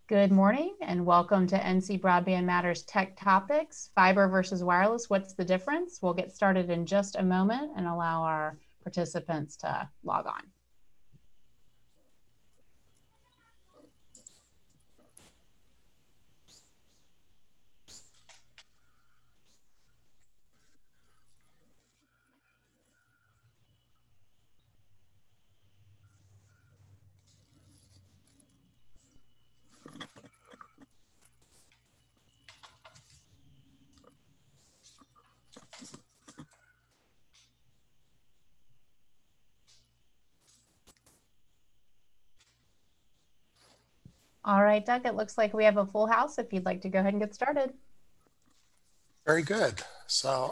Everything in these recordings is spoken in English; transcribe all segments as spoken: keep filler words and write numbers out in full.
Good morning and welcome to N C Broadband Matters Tech Topics, fiber versus wireless. What's the difference? We'll get started in just a moment and allow our participants to log on. All right, Doug, it looks like we have a full house if you'd like to go ahead and get started. Very good. So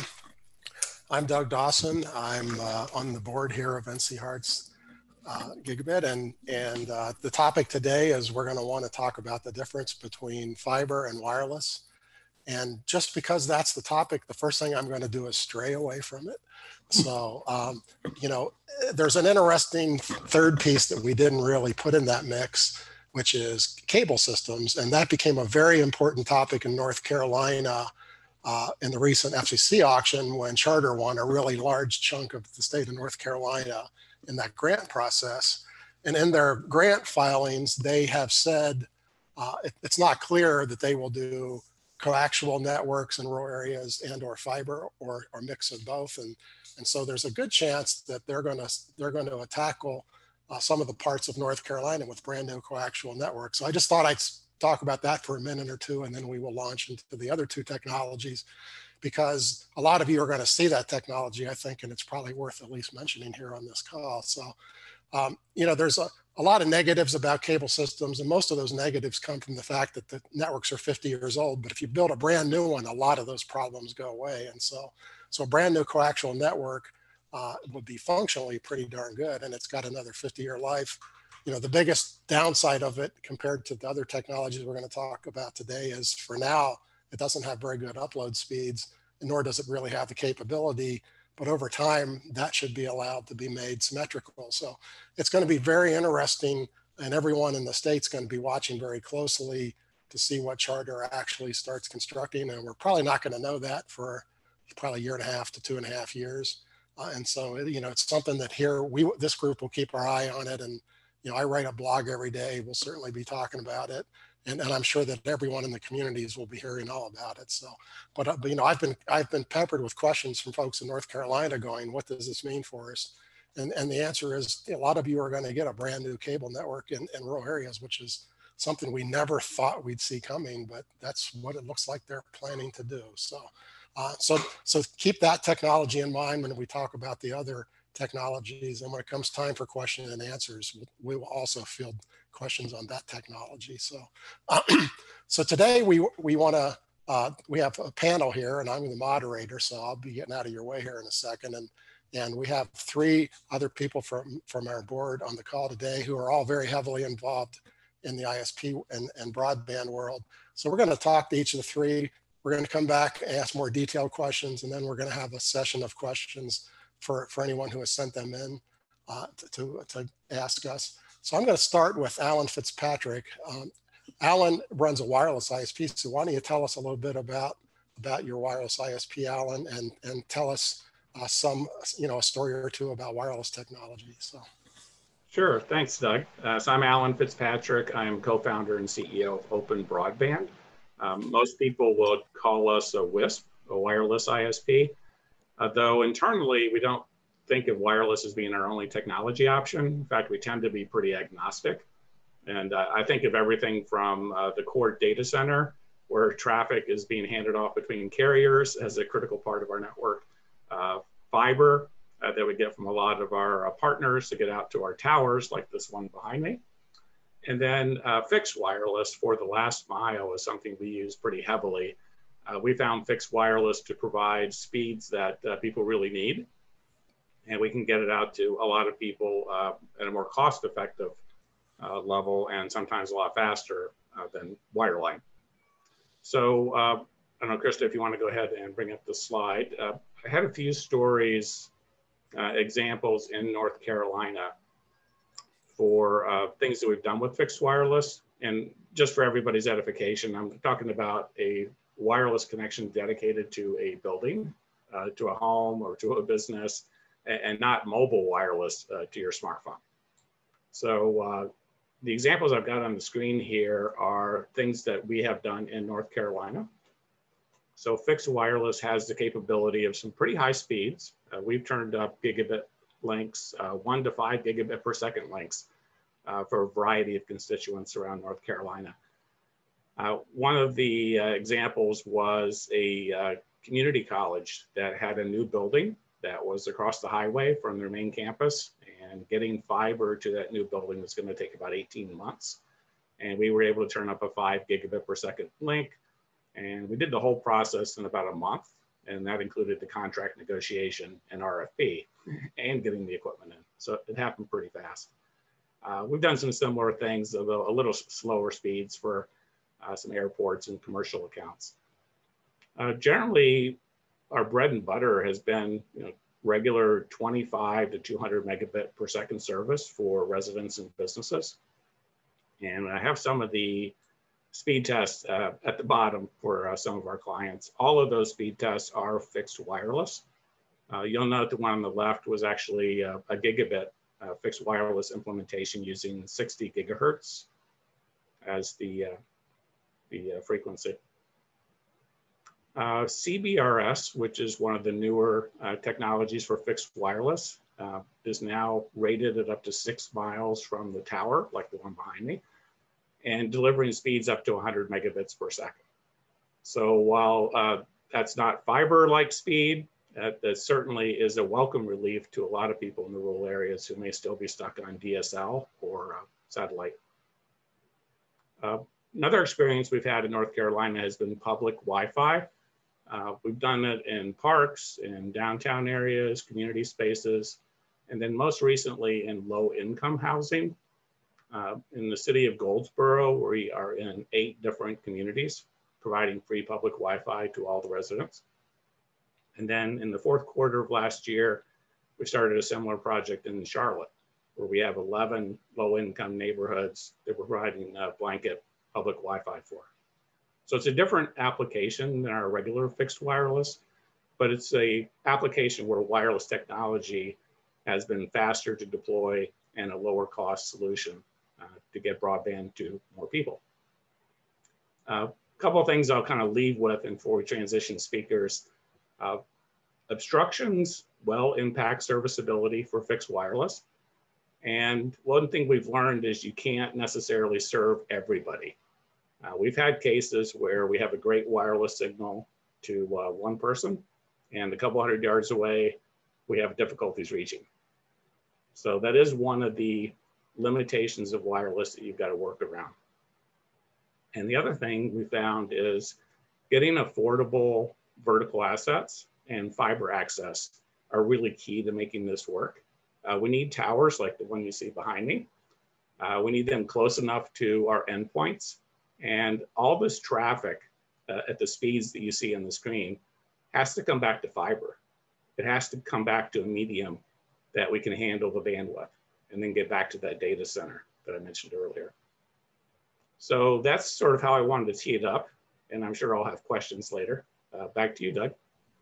I'm Doug Dawson. I'm uh, on the board here of N C Hearts uh, Gigabit, and, and uh, the topic today is we're going to want to talk about the difference between fiber and wireless. And just because that's the topic, the first thing I'm going to do is stray away from it. So, um, you know, there's an interesting third piece that we didn't really put in that mix, which is cable systems. And that became a very important topic in North Carolina uh, in the recent F C C auction when Charter won a really large chunk of the state of North Carolina in that grant process. And in their grant filings, they have said uh, it, it's not clear that they will do coaxial networks in rural areas and or fiber or, or mix of both. And, and so there's a good chance that they're going to they're going to tackle uh, some of the parts of North Carolina with brand new coaxial networks. So I just thought I'd talk about that for a minute or two, and then we will launch into the other two technologies, because a lot of you are going to see that technology, I think, and it's probably worth at least mentioning here on this call. So, um, you know, there's a, a lot of negatives about cable systems, and most of those negatives come from the fact that the networks are fifty years old. But if you build a brand new one, a lot of those problems go away. And so, so a brand new coaxial network uh, would be functionally pretty darn good, and it's got another fifty year life. You know, the biggest downside of it compared to the other technologies we're going to talk about today is, for now, it doesn't have very good upload speeds, nor does it really have the capability. But over time, that should be allowed to be made symmetrical. So it's going to be very interesting, and everyone in the state's going to be watching very closely to see what Charter actually starts constructing. And we're probably not going to know that for probably a year and a half to two and a half years. Uh, and so, you know, it's something that here, we this group will keep our eye on it. And, you know, I write a blog every day. We'll certainly be talking about it. And, and I'm sure that everyone in the communities will be hearing all about it. So, but, uh, but you know, I've been I've been peppered with questions from folks in North Carolina going, what does this mean for us? And, and the answer is, a lot of you are going to get a brand new cable network in, in rural areas, which is something we never thought we'd see coming, but that's what it looks like they're planning to do. So, uh, so, so keep that technology in mind when we talk about the other technologies. And when it comes time for question and answers, we will also field questions on that technology. So, uh, so today we we want to uh, we have a panel here, and I'm the moderator, so I'll be getting out of your way here in a second. And and we have three other people from from our board on the call today who are all very heavily involved in the I S P and, and broadband world. So we're going to talk to each of the three. We're going to come back and ask more detailed questions, and then we're going to have a session of questions for, for anyone who has sent them in uh, to, to, to ask us. So I'm going to start with Alan Fitzpatrick. Um, Alan runs a wireless I S P, so why don't you tell us a little bit about, about your wireless I S P, Alan, and, and tell us uh, some, you know, a story or two about wireless technology. So. Sure, thanks, Doug. Uh, so I'm Alan Fitzpatrick. I'm co-founder and C E O of Open Broadband. Um, most people would call us a WISP, a wireless I S P. Uh, though internally, we don't think of wireless as being our only technology option. In fact, we tend to be pretty agnostic. And uh, I think of everything from uh, the core data center, where traffic is being handed off between carriers as a critical part of our network, uh, fiber uh, that we get from a lot of our uh, partners to get out to our towers, like this one behind me. And then uh, fixed wireless for the last mile is something we use pretty heavily. Uh, we found fixed wireless to provide speeds that uh, people really need. And we can get it out to a lot of people uh, at a more cost-effective uh, level, and sometimes a lot faster uh, than wireline. So uh, I don't know, Krista, if you want to go ahead and bring up the slide. Uh, I had a few stories, uh, examples in North Carolina for uh, things that we've done with fixed wireless. And just for everybody's edification, I'm talking about a wireless connection dedicated to a building, uh, to a home or to a business, and, and not mobile wireless uh, to your smartphone. So uh, the examples I've got on the screen here are things that we have done in North Carolina. So fixed wireless has the capability of some pretty high speeds. Uh, we've turned up gigabit links, uh, one to five gigabit per second links uh, for a variety of constituents around North Carolina. Uh, one of the uh, examples was a uh, community college that had a new building that was across the highway from their main campus, and getting fiber to that new building was going to take about eighteen months. And we were able to turn up a five gigabit per second link. And we did the whole process in about a month. And that included the contract negotiation and R F P and getting the equipment in. So it happened pretty fast. Uh, we've done some similar things, although a little slower speeds for uh, some airports and commercial accounts. Uh, generally, our bread and butter has been, you know, regular twenty-five to two hundred megabit per second service for residents and businesses. And I have some of the speed tests uh, at the bottom for uh, some of our clients. All of those speed tests are fixed wireless. Uh, you'll note the one on the left was actually uh, a gigabit uh, fixed wireless implementation using sixty gigahertz as the, uh, the uh, frequency. Uh, C B R S, which is one of the newer uh, technologies for fixed wireless, uh, is now rated at up to six miles from the tower, like the one behind me, and delivering speeds up to one hundred megabits per second. So while uh, that's not fiber-like speed, uh, that certainly is a welcome relief to a lot of people in the rural areas who may still be stuck on D S L or uh, satellite. Uh, another experience we've had in North Carolina has been public Wi-Fi. Uh, we've done it in parks, in downtown areas, community spaces, and then most recently in low-income housing. Uh, in the city of Goldsboro, we are in eight different communities, providing free public Wi-Fi to all the residents. And then in the fourth quarter of last year, we started a similar project in Charlotte, where we have eleven low-income neighborhoods that we're providing uh, blanket public Wi-Fi for. So it's a different application than our regular fixed wireless, but it's a application where wireless technology has been faster to deploy and a lower cost solution uh, to get broadband to more people. A uh, couple of things I'll kind of leave with before we transition speakers. Uh, obstructions will impact serviceability for fixed wireless. And one thing we've learned is you can't necessarily serve everybody. Uh, we've had cases where we have a great wireless signal to uh, one person, and a couple hundred yards away, we have difficulties reaching. So that is one of the limitations of wireless that you've got to work around. And the other thing we found is getting affordable vertical assets and fiber access are really key to making this work. Uh, we need towers like the one you see behind me. Uh, we need them close enough to our endpoints. And all this traffic uh, at the speeds that you see on the screen has to come back to fiber. It has to come back to a medium that we can handle the bandwidth and then get back to that data center that I mentioned earlier. So that's sort of how I wanted to tee it up, and I'm sure I'll have questions later. Uh, back to you, Doug.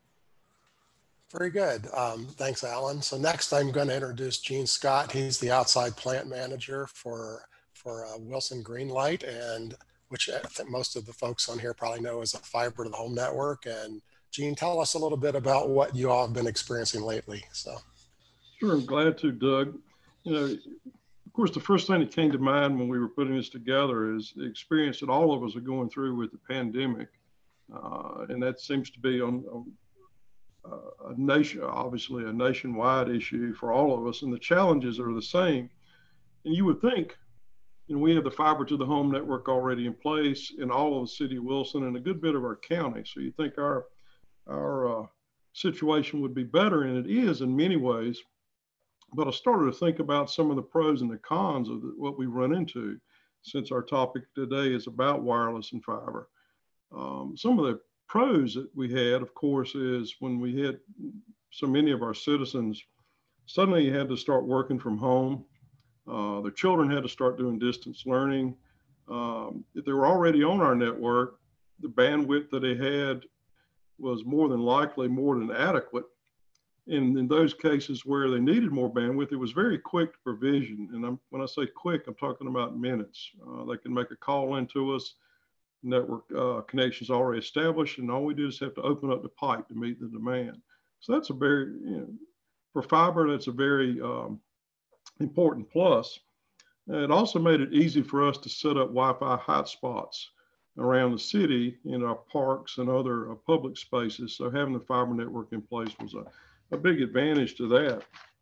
Very good. Um, thanks, Alan. So next I'm going to introduce Gene Scott. He's the outside plant manager for, for uh, Wilson Greenlight, and which I think most of the folks on here probably know as a fiber to the home network. And Gene, tell us a little bit about what you all have been experiencing lately. So. Sure, I'm glad to, Doug. You know, of course, the first thing that came to mind when we were putting this together is the experience that all of us are going through with the pandemic. Uh, and that seems to be on, on uh, a nation, obviously a nationwide issue for all of us. And the challenges are the same. And you would think, you know, we have the fiber to the home network already in place in all of the city of Wilson and a good bit of our county. So you think our, our uh, situation would be better, and it is in many ways. But I started to think about some of the pros and the cons of the, what we run into, since our topic today is about wireless and fiber. Um, some of the pros that we had, of course, is when we had so many of our citizens suddenly had to start working from home. Uh, their children had to start doing distance learning. Um, if they were already on our network, the bandwidth that they had was more than likely more than adequate. And in those cases where they needed more bandwidth, it was very quick to provision. And I'm, when I say quick, I'm talking about minutes. Uh, they can make a call into us, network uh, connections already established, and all we do is have to open up the pipe to meet the demand. So that's a very, you know, for fiber, that's a very um, important plus. It also made it easy for us to set up Wi-Fi hotspots around the city in our parks and other uh, public spaces. So having the fiber network in place was a, a big advantage to that.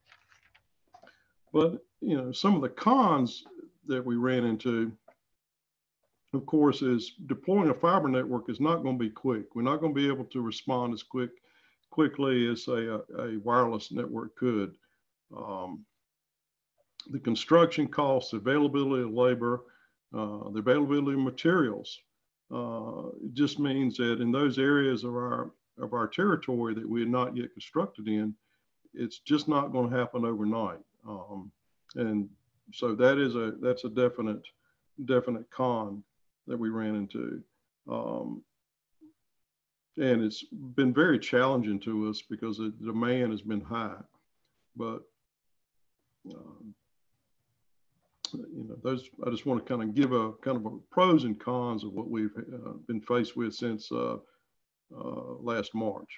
But, you know, some of the cons that we ran into, of course, is deploying a fiber network is not going to be quick. We're not going to be able to respond as quick quickly as a, a wireless network could. Um, the construction costs, availability of labor, uh, the availability of materials, uh, it just means that in those areas of our of our territory that we had not yet constructed in, it's just not going to happen overnight. Um, and so that is a that's a definite definite con that we ran into. Um, and it's been very challenging to us because the demand has been high. But um, you know, those, I just want to kind of give a kind of a pros and cons of what we've uh, been faced with since uh, uh, last March.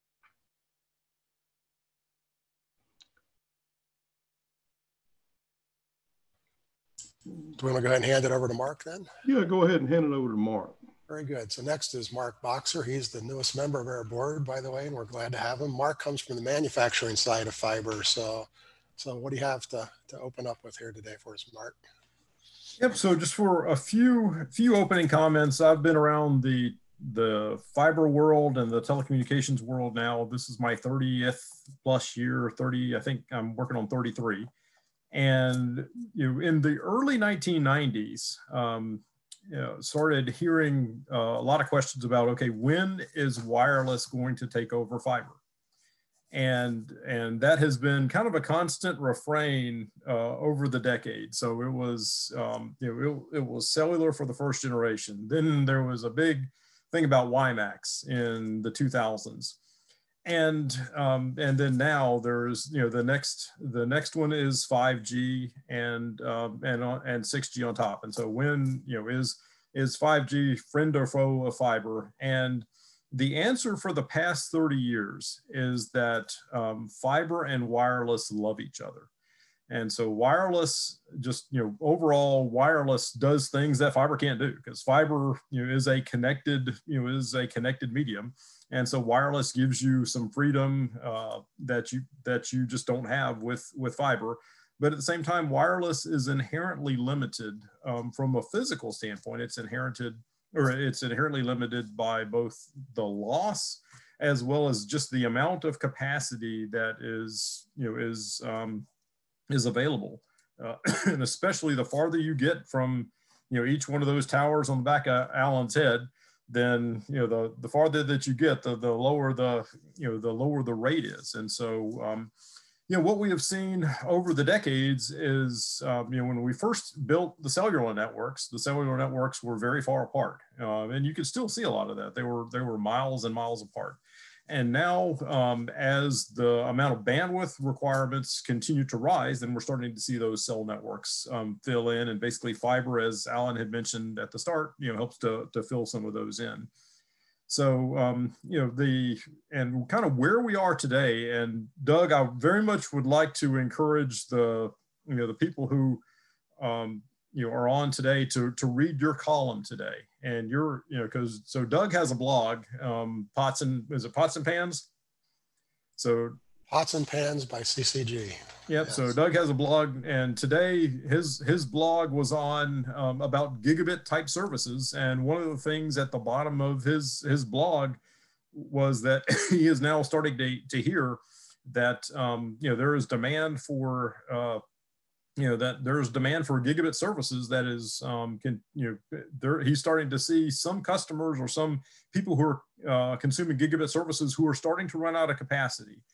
Do we want to go ahead and hand it over to Mark then? Yeah, go ahead and hand it over to Mark. Very good. So next is Mark Boxer. He's the newest member of our board, by the way, and we're glad to have him. Mark comes from the manufacturing side of fiber. So, so what do you have to, to open up with here today for us, Mark? Yep. So just for a few few opening comments, I've been around the the fiber world and the telecommunications world now. This is my thirtieth plus year, thirty, I think I'm working on thirty-three. And you know, in the early nineteen nineties, um, you know, started hearing uh, a lot of questions about, okay, when is wireless going to take over fiber? And, and that has been kind of a constant refrain uh, over the decade. So it was, um, you know, it, it was cellular for the first generation. Then there was a big thing about WiMAX in the two thousands. And um, and then now there's, you know, the next the next one is five G and um, and and six G on top. And so when, you know, is is five G friend or foe of fiber? And the answer for the past thirty years is that um, fiber and wireless love each other. And so wireless, just, you know, overall wireless does things that fiber can't do, because fiber, you know, is a connected, you know, is a connected medium. And so wireless gives you some freedom uh, that you that you just don't have with, with fiber. But at the same time, wireless is inherently limited um, from a physical standpoint. It's inherited, or it's inherently limited by both the loss as well as just the amount of capacity that is, you know, is um, is available. Uh, and especially the farther you get from, you know, each one of those towers on the back of Alan's head, then, you know, the, the farther that you get, the, the lower the, you know, the lower the rate is. And so, um, you know, what we have seen over the decades is, um, you know, when we first built the cellular networks, the cellular networks were very far apart. Uh, and you could still see a lot of that. They were, they were miles and miles apart. And now, um, as the amount of bandwidth requirements continue to rise, then we're starting to see those cell networks um, fill in, and basically fiber, as Alan had mentioned at the start, you know, helps to, to fill some of those in. So, um, you know, the, and kind of where we are today, and Doug, I very much would like to encourage the, you know, the people who, um, you know, are on today to, to read your column today. And you're, you know, because, so Doug has a blog, um, Pots and, is it Pots and Pans? So Pots and Pans by C C G. Yep. Yes. So Doug has a blog, and today his his blog was on um, about gigabit type services. And one of the things at the bottom of his his blog was that he is now starting to to hear that um, you know, there is demand for uh, you know, that there's demand for gigabit services that is, um, can, you know, there, he's starting to see some customers or some people who are uh, consuming gigabit services who are starting to run out of capacity.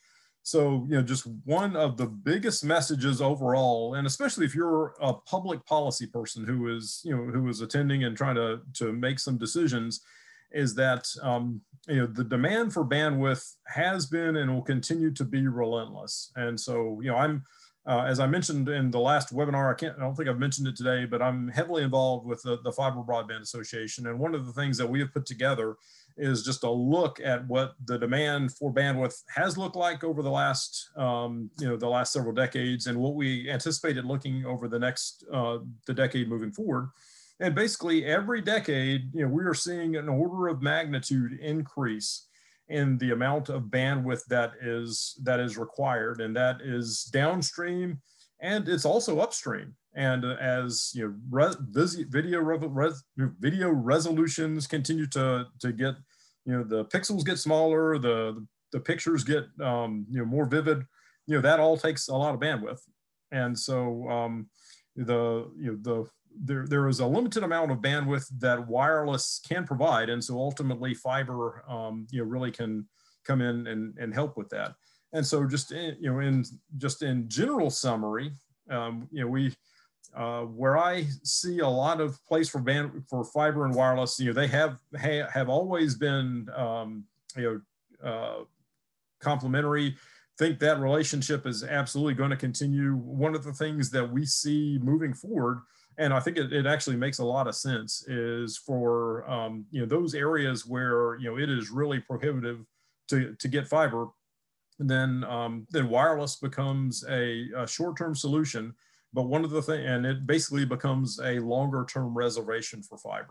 So, you know, just one of the biggest messages overall, and especially if you're a public policy person who is, you know, who is attending and trying to, to make some decisions, is that, um, you know, the demand for bandwidth has been and will continue to be relentless. And so, you know, I'm, uh, as I mentioned in the last webinar, I can't, I don't think I've mentioned it today, but I'm heavily involved with the, the Fiber Broadband Association. And one of the things that we have put together is just a look at what the demand for bandwidth has looked like over the last, um, you know, the last several decades, and what we anticipated looking over the next, uh, the decade moving forward. And basically every decade, you know, we are seeing an order of magnitude increase in the amount of bandwidth that is, that is required, and that is downstream, and it's also upstream. And as you know, res, video res, video resolutions continue to to get, you know, the pixels get smaller, the the pictures get um, you know, more vivid. You know, that all takes a lot of bandwidth, and so um, the you know the there there is a limited amount of bandwidth that wireless can provide, and so ultimately fiber um, you know, really can come in and and help with that. And so just in, you know, in just in general summary, um, you know, we. Uh, where I see a lot of place for band for fiber and wireless, you know, they have ha, have always been, um, you know, uh, complementary. Think that relationship is absolutely going to continue. One of the things that we see moving forward, and I think it, it actually makes a lot of sense, is for um, you know, those areas where, you know, it is really prohibitive to to get fiber, then um, then wireless becomes a, a short-term solution. But one of the things, and it basically becomes a longer term reservation for fiber.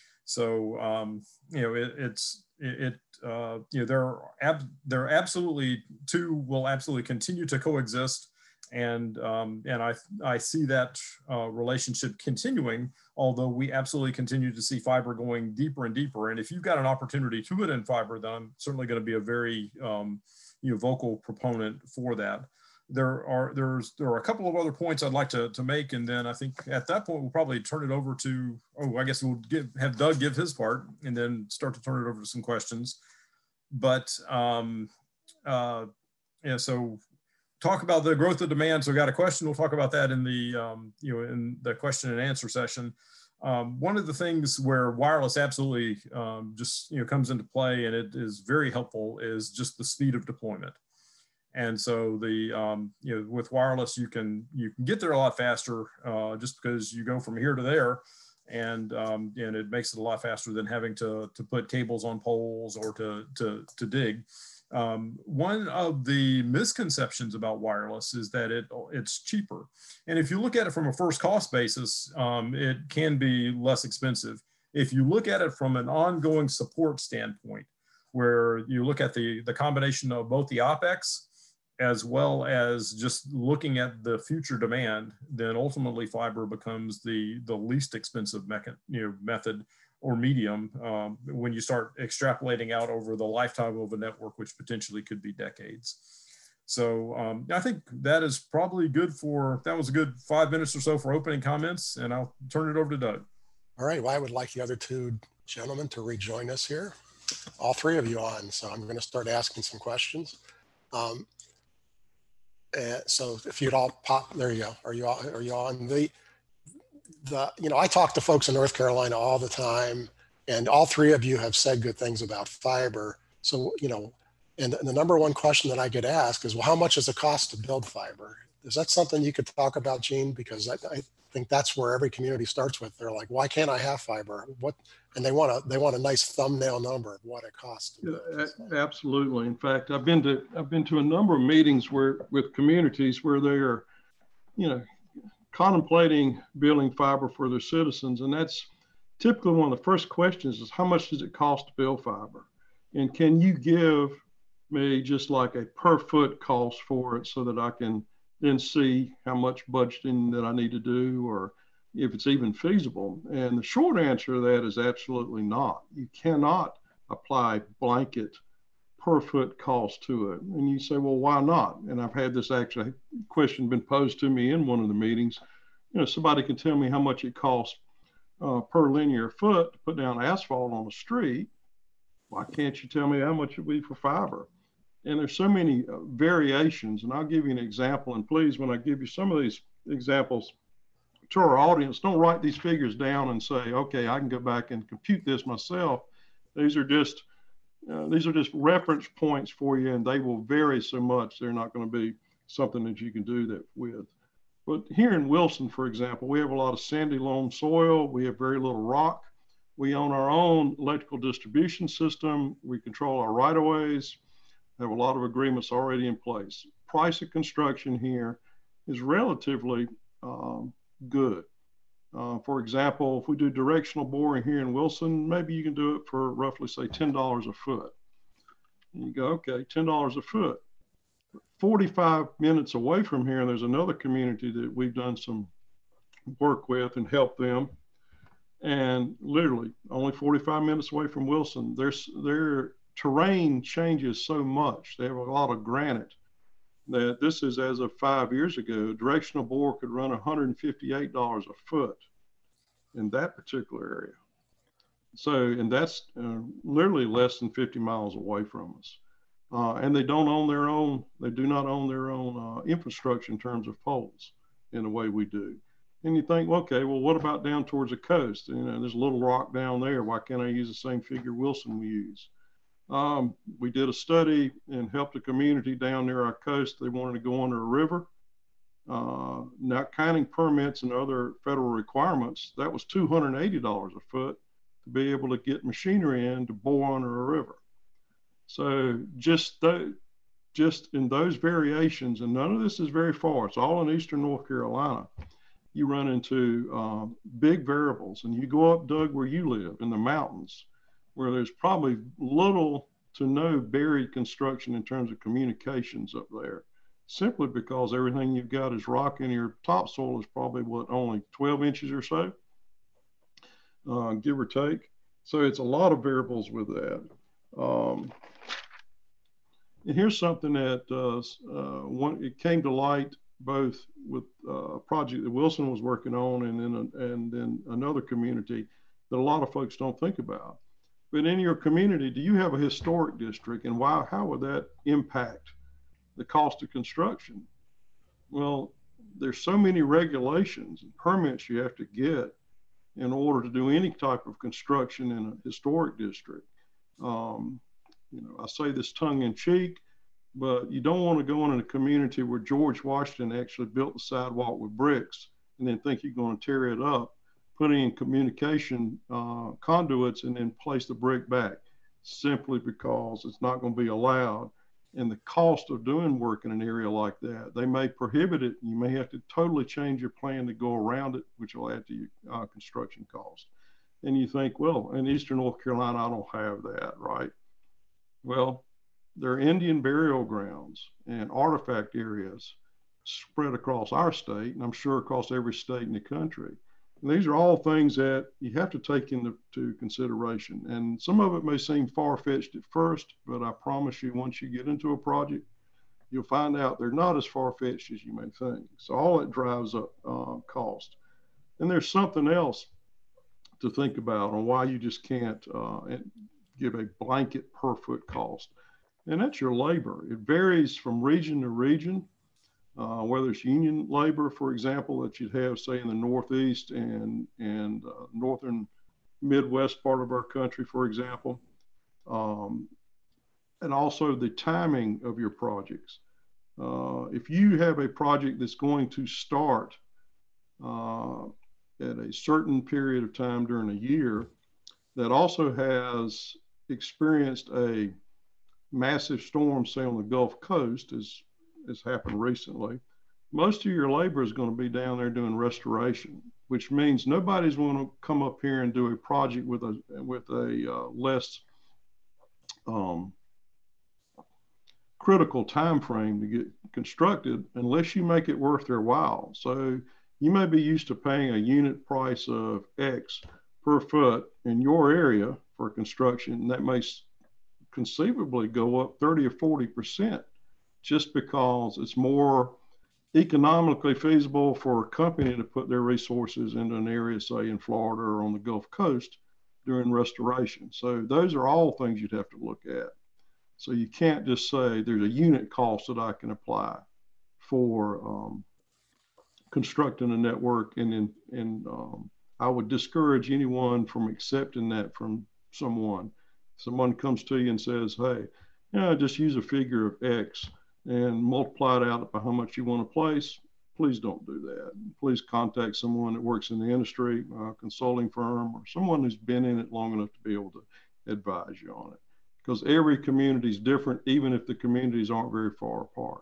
So, um, you know, it, it's, it, it uh, you know, there are, ab there are absolutely, two will absolutely continue to coexist. And, um, and I, I see that uh, relationship continuing, although we absolutely continue to see fiber going deeper and deeper. And if you've got an opportunity to put in fiber, then I'm certainly going to be a very, um, you know, vocal proponent for that. There are there's there are a couple of other points I'd like to, to make, and then I think at that point we'll probably turn it over to, oh, I guess we'll give, have Doug give his part, and then start to turn it over to some questions. But um, uh, yeah, so talk about the growth of demand. So we got a question. We'll talk about that in the um, you know, in the question and answer session. Um, one of the things where wireless absolutely um, just, you know, comes into play, and it is very helpful, is just the speed of deployment. And so the, um, you know, with wireless, you can, you can get there a lot faster uh, just because you go from here to there, and, um, and it makes it a lot faster than having to, to put cables on poles or to, to, to dig. Um, one of the misconceptions about wireless is that it, it's cheaper. And if you look at it from a first cost basis, um, it can be less expensive. If you look at it from an ongoing support standpoint, where you look at the, the combination of both the OpEx as well as just looking at the future demand, then ultimately fiber becomes the, the least expensive method, you know, method or medium um, when you start extrapolating out over the lifetime of a network, which potentially could be decades. So um, I think that is probably good for, that was a good five minutes or so for opening comments, and I'll turn it over to Doug. All right, well, I would like the other two gentlemen to rejoin us here. All three of you on, so I'm gonna start asking some questions. Um, Uh, so if you'd all pop, there you go. Are you all, are you on the, the, you know, I talk to folks in North Carolina all the time, and all three of you have said good things about fiber. So, you know, and the number one question that I get asked is, well, how much does it cost to build fiber? Is that something you could talk about, Gene? Because I, I think that's where every community starts with. They're like, why can't I have fiber? What? And they want a, they want a nice thumbnail number of what it costs. To yeah, absolutely. In fact, I've been to, I've been to a number of meetings where, with communities where they are, you know, contemplating building fiber for their citizens. And that's typically one of the first questions is, how much does it cost to build fiber? And can you give me just like a per foot cost for it, so that I can then see how much budgeting that I need to do, or if it's even feasible? And the short answer to that is absolutely not. You cannot apply blanket per foot cost to it. And you say, well, why not? And I've had this actually question been posed to me in one of the meetings. You know, somebody can tell me how much it costs uh, per linear foot to put down asphalt on the street. Why can't you tell me how much it would be for fiber? and there's so many uh, variations. And I'll give you an example. And please, when I give you some of these examples to our audience, don't write these figures down and say, okay, I can go back and compute this myself. These are just uh, these are just reference points for you, and they will vary so much. They're not going to be something that you can do that with. But here in Wilson, for example, we have a lot of sandy loam soil. We have very little rock. We own our own electrical distribution system. We control our right-of-ways, have a lot of agreements already in place. Price of construction here is relatively um, good. Uh, for example, if we do directional boring here in Wilson, maybe you can do it for roughly, say, ten dollars a foot. And you go, okay, ten dollars a foot. forty-five minutes away from here, there's another community that we've done some work with and helped them. And literally only forty-five minutes away from Wilson, their, their terrain changes so much. They have a lot of granite that this is as of five years ago, directional bore could run one hundred fifty-eight dollars a foot in that particular area. So, and that's uh, literally less than fifty miles away from us. Uh, and they don't own their own, they do not own their own uh, infrastructure in terms of poles in the way we do. And you think, well, okay, well, what about down towards the coast? You know, there's a little rock down there. Why can't I use the same figure Wilson we use? Um, we did a study and helped a community down near our coast. They wanted to go under a river. Uh, not counting permits and other federal requirements, that was two hundred eighty dollars a foot to be able to get machinery in to bore under a river. So just, th just in those variations, and none of this is very far, it's all in eastern North Carolina, you run into uh, big variables. And you go up, Doug, where you live in the mountains, where there's probably little to no buried construction in terms of communications up there, simply because everything you've got is rock and your topsoil is probably what, only twelve inches or so, uh, give or take. So it's a lot of variables with that. Um, and here's something that uh, uh, one, it came to light both with uh, a project that Wilson was working on and then, a, and then another community that a lot of folks don't think about. But in your community, do you have a historic district, and why, how would that impact the cost of construction? Well, there's so many regulations and permits you have to get in order to do any type of construction in a historic district. Um, you know, I say this tongue in cheek, but you don't want to go in a community where George Washington actually built the sidewalk with bricks and then think you're going to tear it up, putting in communication uh, conduits and then place the brick back, simply because it's not going to be allowed. And the cost of doing work in an area like that, they may prohibit it. You may have to totally change your plan to go around it, which will add to your uh, construction cost. And you think, well, in eastern North Carolina, I don't have that, right? Well, there are Indian burial grounds and artifact areas spread across our state, and I'm sure across every state in the country. And these are all things that you have to take into to consideration. And some of it may seem far-fetched at first, but I promise you, once you get into a project, you'll find out they're not as far-fetched as you may think. So all it drives up uh, cost. And there's something else to think about on why you just can't uh, give a blanket per foot cost. And that's your labor. It varies from region to region. Uh, whether it's union labor, for example, that you'd have, say, in the Northeast and, and uh, northern Midwest part of our country, for example. Um, and also the timing of your projects. Uh, if you have a project that's going to start uh, at a certain period of time during a year that also has experienced a massive storm, say, on the Gulf Coast, as has happened recently, most of your labor is going to be down there doing restoration, which means nobody's going to come up here and do a project with a with a uh, less um, critical time frame to get constructed unless you make it worth their while. So you may be used to paying a unit price of X per foot in your area for construction, and that may conceivably go up thirty or forty percent. Just because it's more economically feasible for a company to put their resources into an area, say in Florida or on the Gulf Coast during restoration. So those are all things you'd have to look at. So you can't just say there's a unit cost that I can apply for um, constructing a network, and then and um, I would discourage anyone from accepting that from someone. Someone comes to you and says, hey, you know, just use a figure of X and multiply it out by how much you want to place. Please don't do that. Please contact someone that works in the industry, a consulting firm, or someone who's been in it long enough to be able to advise you on it. Because every community is different, even if the communities aren't very far apart.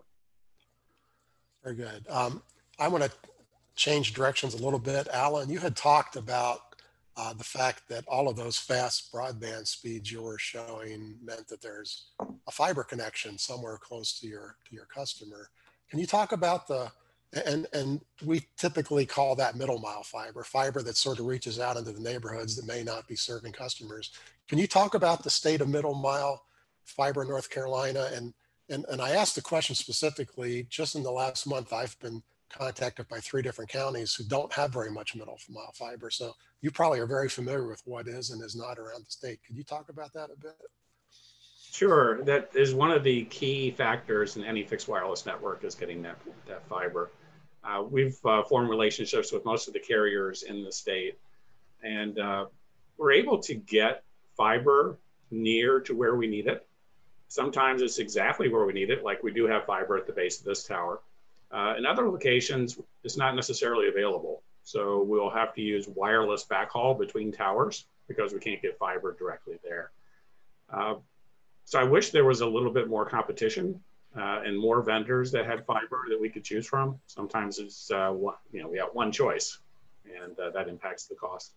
Very good. Um, I want to change directions a little bit. Alan, you had talked about uh, the fact that all of those fast broadband speeds you were showing meant that there's a fiber connection somewhere close to your to your customer. Can you talk about the and and we typically call that middle mile fiber, fiber that sort of reaches out into the neighborhoods that may not be serving customers. Can you talk about the state of middle mile fiber in North Carolina? And and and I asked the question specifically just in the last month. I've been contacted by three different counties who don't have very much middle mile fiber. So you probably are very familiar with what is and is not around the state. Could you talk about that a bit? Sure, that is one of the key factors in any fixed wireless network is getting that, that fiber. Uh, we've uh, formed relationships with most of the carriers in the state, and uh, we're able to get fiber near to where we need it. Sometimes it's exactly where we need it, like we do have fiber at the base of this tower. Uh, in other locations, it's not necessarily available. So we'll have to use wireless backhaul between towers because we can't get fiber directly there. Uh, so I wish there was a little bit more competition uh, and more vendors that had fiber that we could choose from. Sometimes it's, uh, one, you know, we have one choice, and uh, that impacts the cost.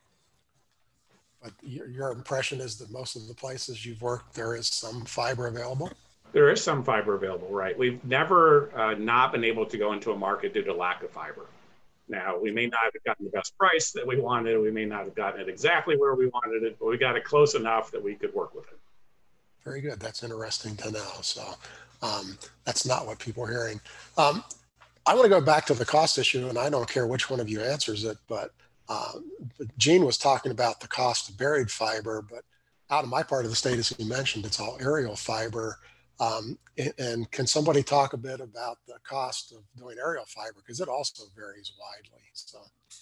But your, your impression is that most of the places you've worked, there is some fiber available? There is some fiber available, right? We've never uh, not been able to go into a market due to lack of fiber. Now, we may not have gotten the best price that we wanted. We may not have gotten it exactly where we wanted it, but we got it close enough that we could work with it. Very good. That's interesting to know. So um, that's not what people are hearing. Um, I want to go back to the cost issue, and I don't care which one of you answers it, but uh, Gene was talking about the cost of buried fiber, but out of my part of the state, as he mentioned, it's all aerial fiber. Um, and can somebody talk a bit about the cost of doing aerial fiber? Because it also varies widely. So,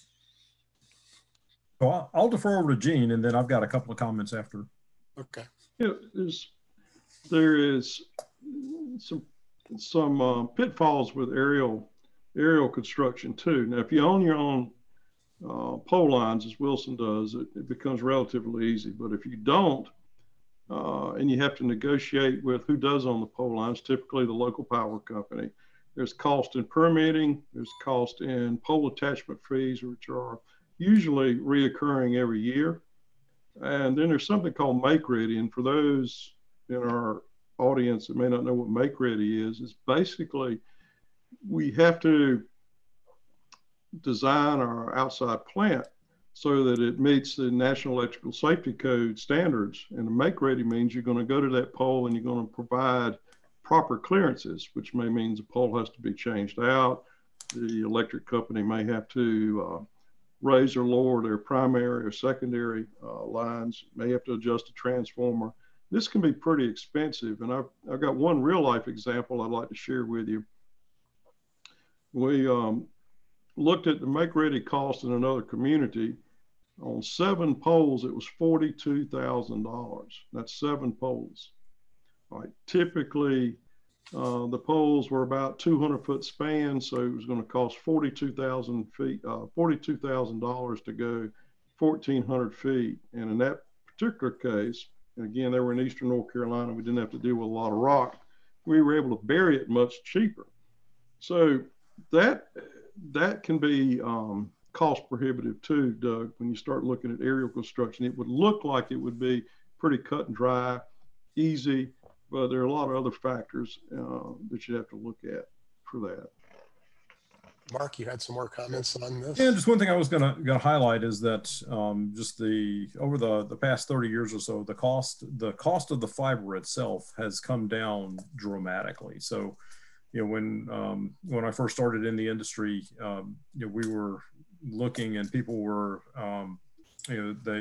so I'll defer over to Gene, and then I've got a couple of comments after. Okay. Yeah, there's, there is some some uh, pitfalls with aerial aerial construction too. Now, if you own your own uh, pole lines, as Wilson does, it, it becomes relatively easy. But if you don't, Uh, and you have to negotiate with who does own the pole lines, typically the local power company. There's cost in permitting, there's cost in pole attachment fees, which are usually reoccurring every year. And then there's something called Make Ready. And for those in our audience that may not know what Make Ready is, it's basically we have to design our outside plant so that it meets the National Electrical Safety Code standards. And the Make Ready means you're going to go to that pole and you're going to provide proper clearances, which may mean the pole has to be changed out. The electric company may have to uh, raise or lower their primary or secondary uh, lines, may have to adjust a transformer. This can be pretty expensive. And I've, I've got one real life example I'd like to share with you. We um, looked at the Make Ready cost in another community. On seven poles, it was forty-two thousand dollars. That's seven poles. All right. Typically, uh, the poles were about two hundred foot span, so it was going to cost forty-two thousand feet, uh, forty-two thousand dollars to go fourteen hundred feet. And in that particular case, and again, they were in Eastern North Carolina, we didn't have to deal with a lot of rock. We were able to bury it much cheaper. So that that can be um, cost prohibitive too, Doug. When you start looking at aerial construction, it would look like it would be pretty cut and dry, easy, but there are a lot of other factors uh, that you have to look at for that. Mark, you had some more comments on this? Yeah, just one thing I was gonna gonna highlight is that um, just the over the the past thirty years or so, the cost the cost of the fiber itself has come down dramatically. So, you know, when um, when I first started in the industry, um, you know, we were looking and people were, um, you know, they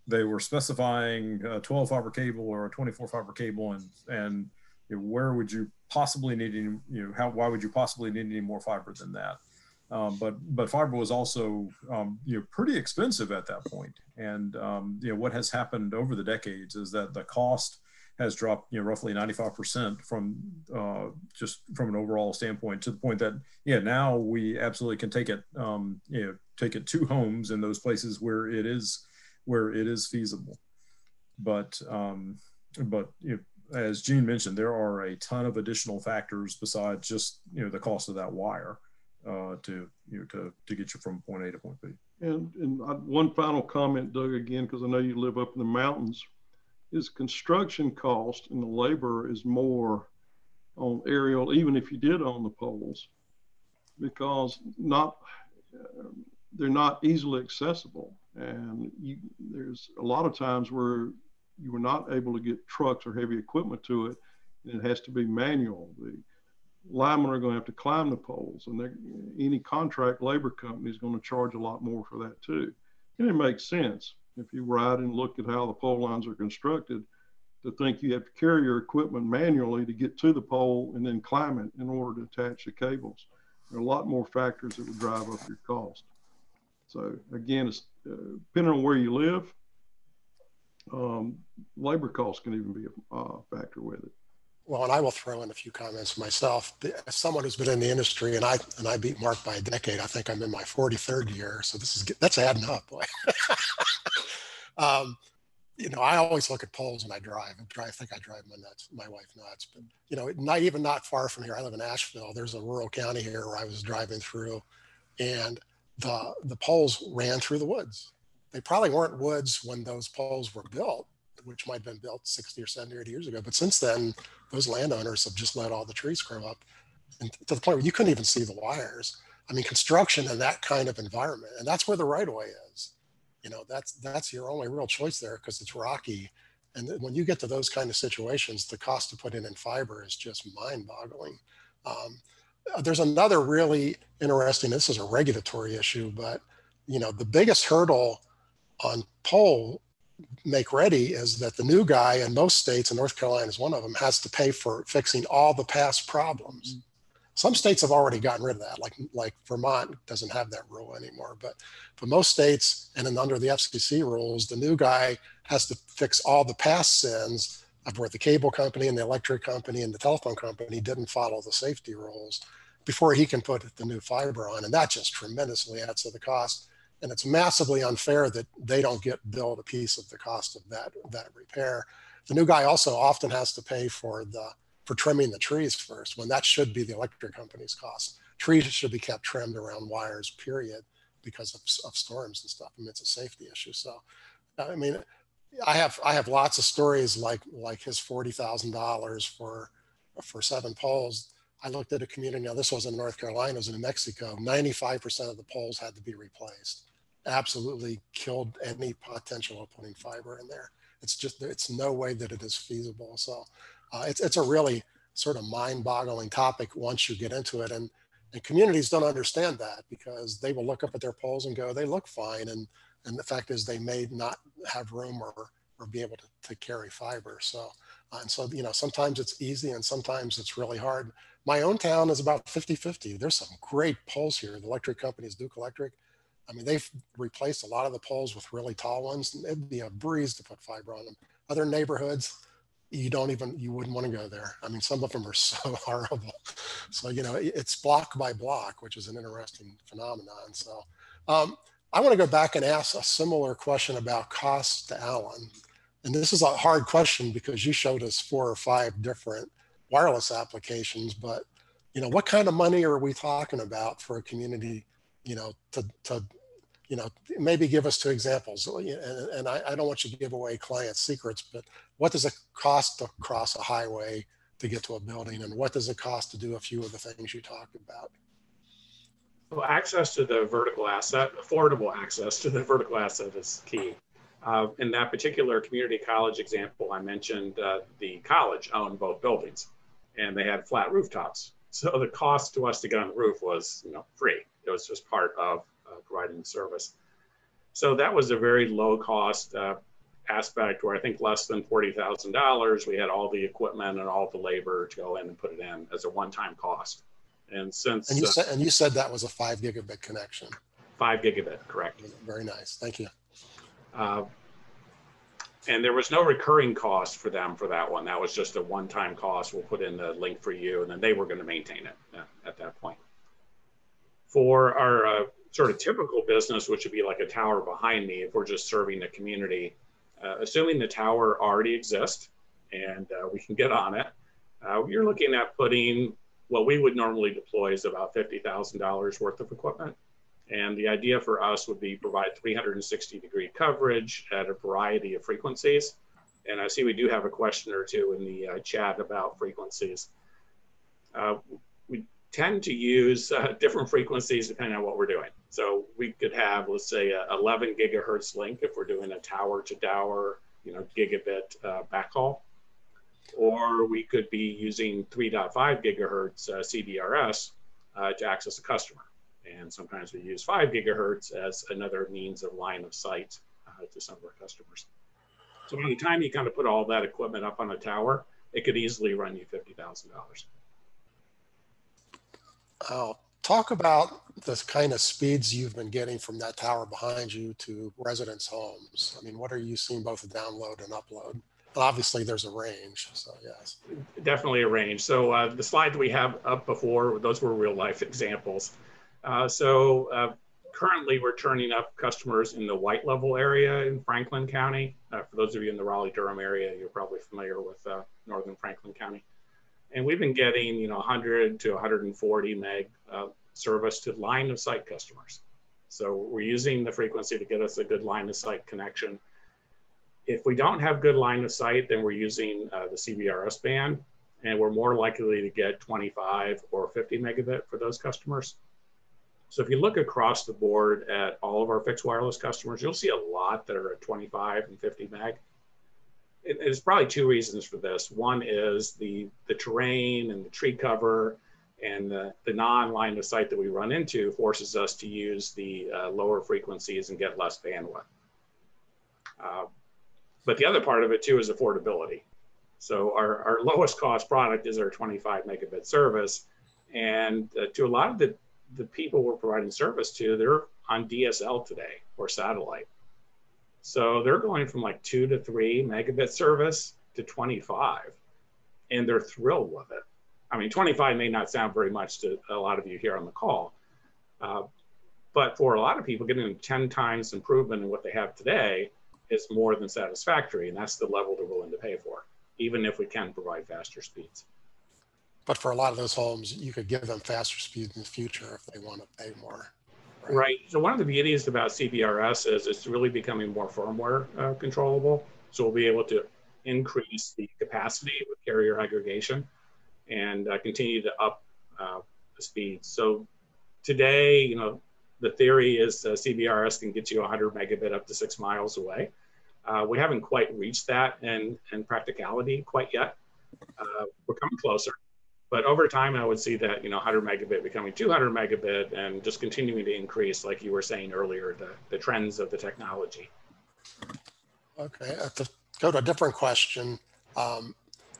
they were specifying a twelve fiber cable or a twenty-four fiber cable, and and you know, where would you possibly need any, you know, how, why would you possibly need any more fiber than that? Um, but but fiber was also um, you know, pretty expensive at that point. And um, you know, what has happened over the decades is that the cost has dropped, you know, roughly ninety-five percent from uh, just from an overall standpoint, to the point that, yeah, now we absolutely can take it, um, you know, take it to homes in those places where it is, where it is feasible. But, um, but you know, as Gene mentioned, there are a ton of additional factors besides just, you know, the cost of that wire uh, to, you know, to, to get you from point A to point B. And, and I, one final comment, Doug, again, because I know you live up in the mountains, is construction cost and the labor is more on aerial, even if you did own the poles, because not, uh, they're not easily accessible. And you, there's a lot of times where you were not able to get trucks or heavy equipment to it, and it has to be manual. The linemen are going to have to climb the poles, and any contract labor company is going to charge a lot more for that too. And it makes sense. If you ride and look at how the pole lines are constructed, to think you have to carry your equipment manually to get to the pole and then climb it in order to attach the cables. There are a lot more factors that would drive up your cost. So again, it's, uh, depending on where you live, um, labor costs can even be a uh, factor with it. Well, and I will throw in a few comments myself. As someone who's been in the industry, and I and I beat Mark by a decade. I think I'm in my forty-third year, so this is that's adding up, boy. um, you know, I always look at poles when I drive. I, drive, I think I drive my nuts, my wife nuts. But you know, not even not far from here. I live in Asheville. There's a rural county here where I was driving through, and the the poles ran through the woods. They probably weren't woods when those poles were built, which might have been built sixty or seventy or eighty years ago. But since then, those landowners have just let all the trees grow up, and to the point where you couldn't even see the wires. I mean, construction in that kind of environment, and that's where the right of way is. You know, that's that's your only real choice there, because it's rocky. And when you get to those kind of situations, the cost to put in in fiber is just mind-boggling. Um, there's another really interesting, this is a regulatory issue, but you know, the biggest hurdle on pole make ready is that the new guy in most states, and North Carolina is one of them, has to pay for fixing all the past problems. Mm-hmm. Some states have already gotten rid of that, like like Vermont doesn't have that rule anymore. But for most states, and then under the F C C rules, the new guy has to fix all the past sins of where the cable company and the electric company and the telephone company didn't follow the safety rules before he can put the new fiber on. And that just tremendously adds to the cost. And it's massively unfair that they don't get billed a piece of the cost of that, that repair. The new guy also often has to pay for the for trimming the trees first, when that should be the electric company's cost. Trees should be kept trimmed around wires, period, because of, of storms and stuff. I mean, it's a safety issue. So, I mean, I have I have lots of stories like like his forty thousand dollars for for seven poles. I looked at a community, now this wasn't in North Carolina, it was in New Mexico. ninety-five percent of the poles had to be replaced. Absolutely killed any potential of putting fiber in there. It's just, it's no way that it is feasible. So uh, it's, it's a really sort of mind-boggling topic once you get into it. And, and communities don't understand that, because they will look up at their poles and go, they look fine. And, and the fact is they may not have room or, or be able to, to carry fiber. So, uh, and so, you know, sometimes it's easy and sometimes it's really hard. My own town is about fifty fifty. There's some great poles here. The electric company is Duke Electric. I mean, they've replaced a lot of the poles with really tall ones. And it'd be a breeze to put fiber on them. Other neighborhoods, you don't even, you wouldn't want to go there. I mean, some of them are so horrible. So, you know, it's block by block, which is an interesting phenomenon. So um, I want to go back and ask a similar question about cost to Alan. And this is a hard question because you showed us four or five different wireless applications, but, you know, what kind of money are we talking about for a community, you know, to, to you know, maybe give us two examples. And, and I, I don't want you to give away client secrets, but what does it cost to cross a highway to get to a building? And what does it cost to do a few of the things you talked about? Well, access to the vertical asset, affordable access to the vertical asset is key. Uh, in that particular community college example, I mentioned uh, the college owned both buildings and they had flat rooftops. So the cost to us to get on the roof was, you know, free. It was just part of uh, providing the service. So that was a very low cost uh, aspect where I think less than forty thousand dollars, we had all the equipment and all the labor to go in and put it in as a one-time cost. And since And you uh, said, and you said that was a five gigabit connection. five gigabit, correct. Very nice. Thank you. Uh, and there was no recurring cost for them for that one. That was just a one-time cost. We'll put in the link for you, and then they were going to maintain it at, at that point. For our uh, sort of typical business, which would be like a tower behind me, if we're just serving the community, uh, assuming the tower already exists and uh, we can get on it, uh, you're looking at putting what we would normally deploy is about fifty thousand dollars worth of equipment. And the idea for us would be provide three hundred sixty degree coverage at a variety of frequencies. And I see we do have a question or two in the uh, chat about frequencies. Uh, we tend to use uh, different frequencies depending on what we're doing. So we could have, let's say, a eleven gigahertz link if we're doing a tower to tower, you know, gigabit uh, backhaul. Or we could be using three point five gigahertz uh, C B R S uh, to access a customer. And sometimes we use five gigahertz as another means of line of sight uh, to some of our customers. So by the time you kind of put all that equipment up on a tower, it could easily run you fifty thousand dollars. Uh, talk about the kind of speeds you've been getting from that tower behind you to residents' homes. I mean, what are you seeing both download and upload? And obviously there's a range, so yes. Definitely a range. So uh, the slides we have up before, those were real life examples. Uh, so uh, currently we're turning up customers in the white level area in Franklin County. Uh, for those of you in the Raleigh-Durham area, you're probably familiar with uh, Northern Franklin County. And we've been getting, you know, one hundred to one hundred forty meg uh, service to line of sight customers. So we're using the frequency to get us a good line of sight connection. If we don't have good line of sight, then we're using uh, the C B R S band, and we're more likely to get twenty-five or fifty megabit for those customers. So if you look across the board at all of our fixed wireless customers, you'll see a lot that are at twenty-five and fifty meg. It, there's probably two reasons for this. One is the, the terrain and the tree cover and the, the non-line of sight that we run into forces us to use the uh, lower frequencies and get less bandwidth. Uh, but the other part of it too is affordability. So our, our lowest cost product is our twenty-five megabit service. And uh, to a lot of the, the people we're providing service to, they're on D S L today or satellite. So they're going from like two to three megabit service to twenty-five, and they're thrilled with it. I mean, twenty-five may not sound very much to a lot of you here on the call, uh, but for a lot of people, getting ten times improvement in what they have today is more than satisfactory, and that's the level they're willing to pay for, even if we can provide faster speeds. But for a lot of those homes, you could give them faster speeds in the future if they want to pay more. Right. Right. So one of the beauties about C B R S is it's really becoming more firmware uh, controllable. So we'll be able to increase the capacity with carrier aggregation and uh, continue to up uh, the speed. So today, you know, the theory is uh, C B R S can get you one hundred megabit up to six miles away. Uh, we haven't quite reached that in, in practicality quite yet. Uh, we're coming closer. But over time, I would see that, you know, one hundred megabit becoming two hundred megabit and just continuing to increase, like you were saying earlier, the, the trends of the technology. Okay, to go to a different question. Um,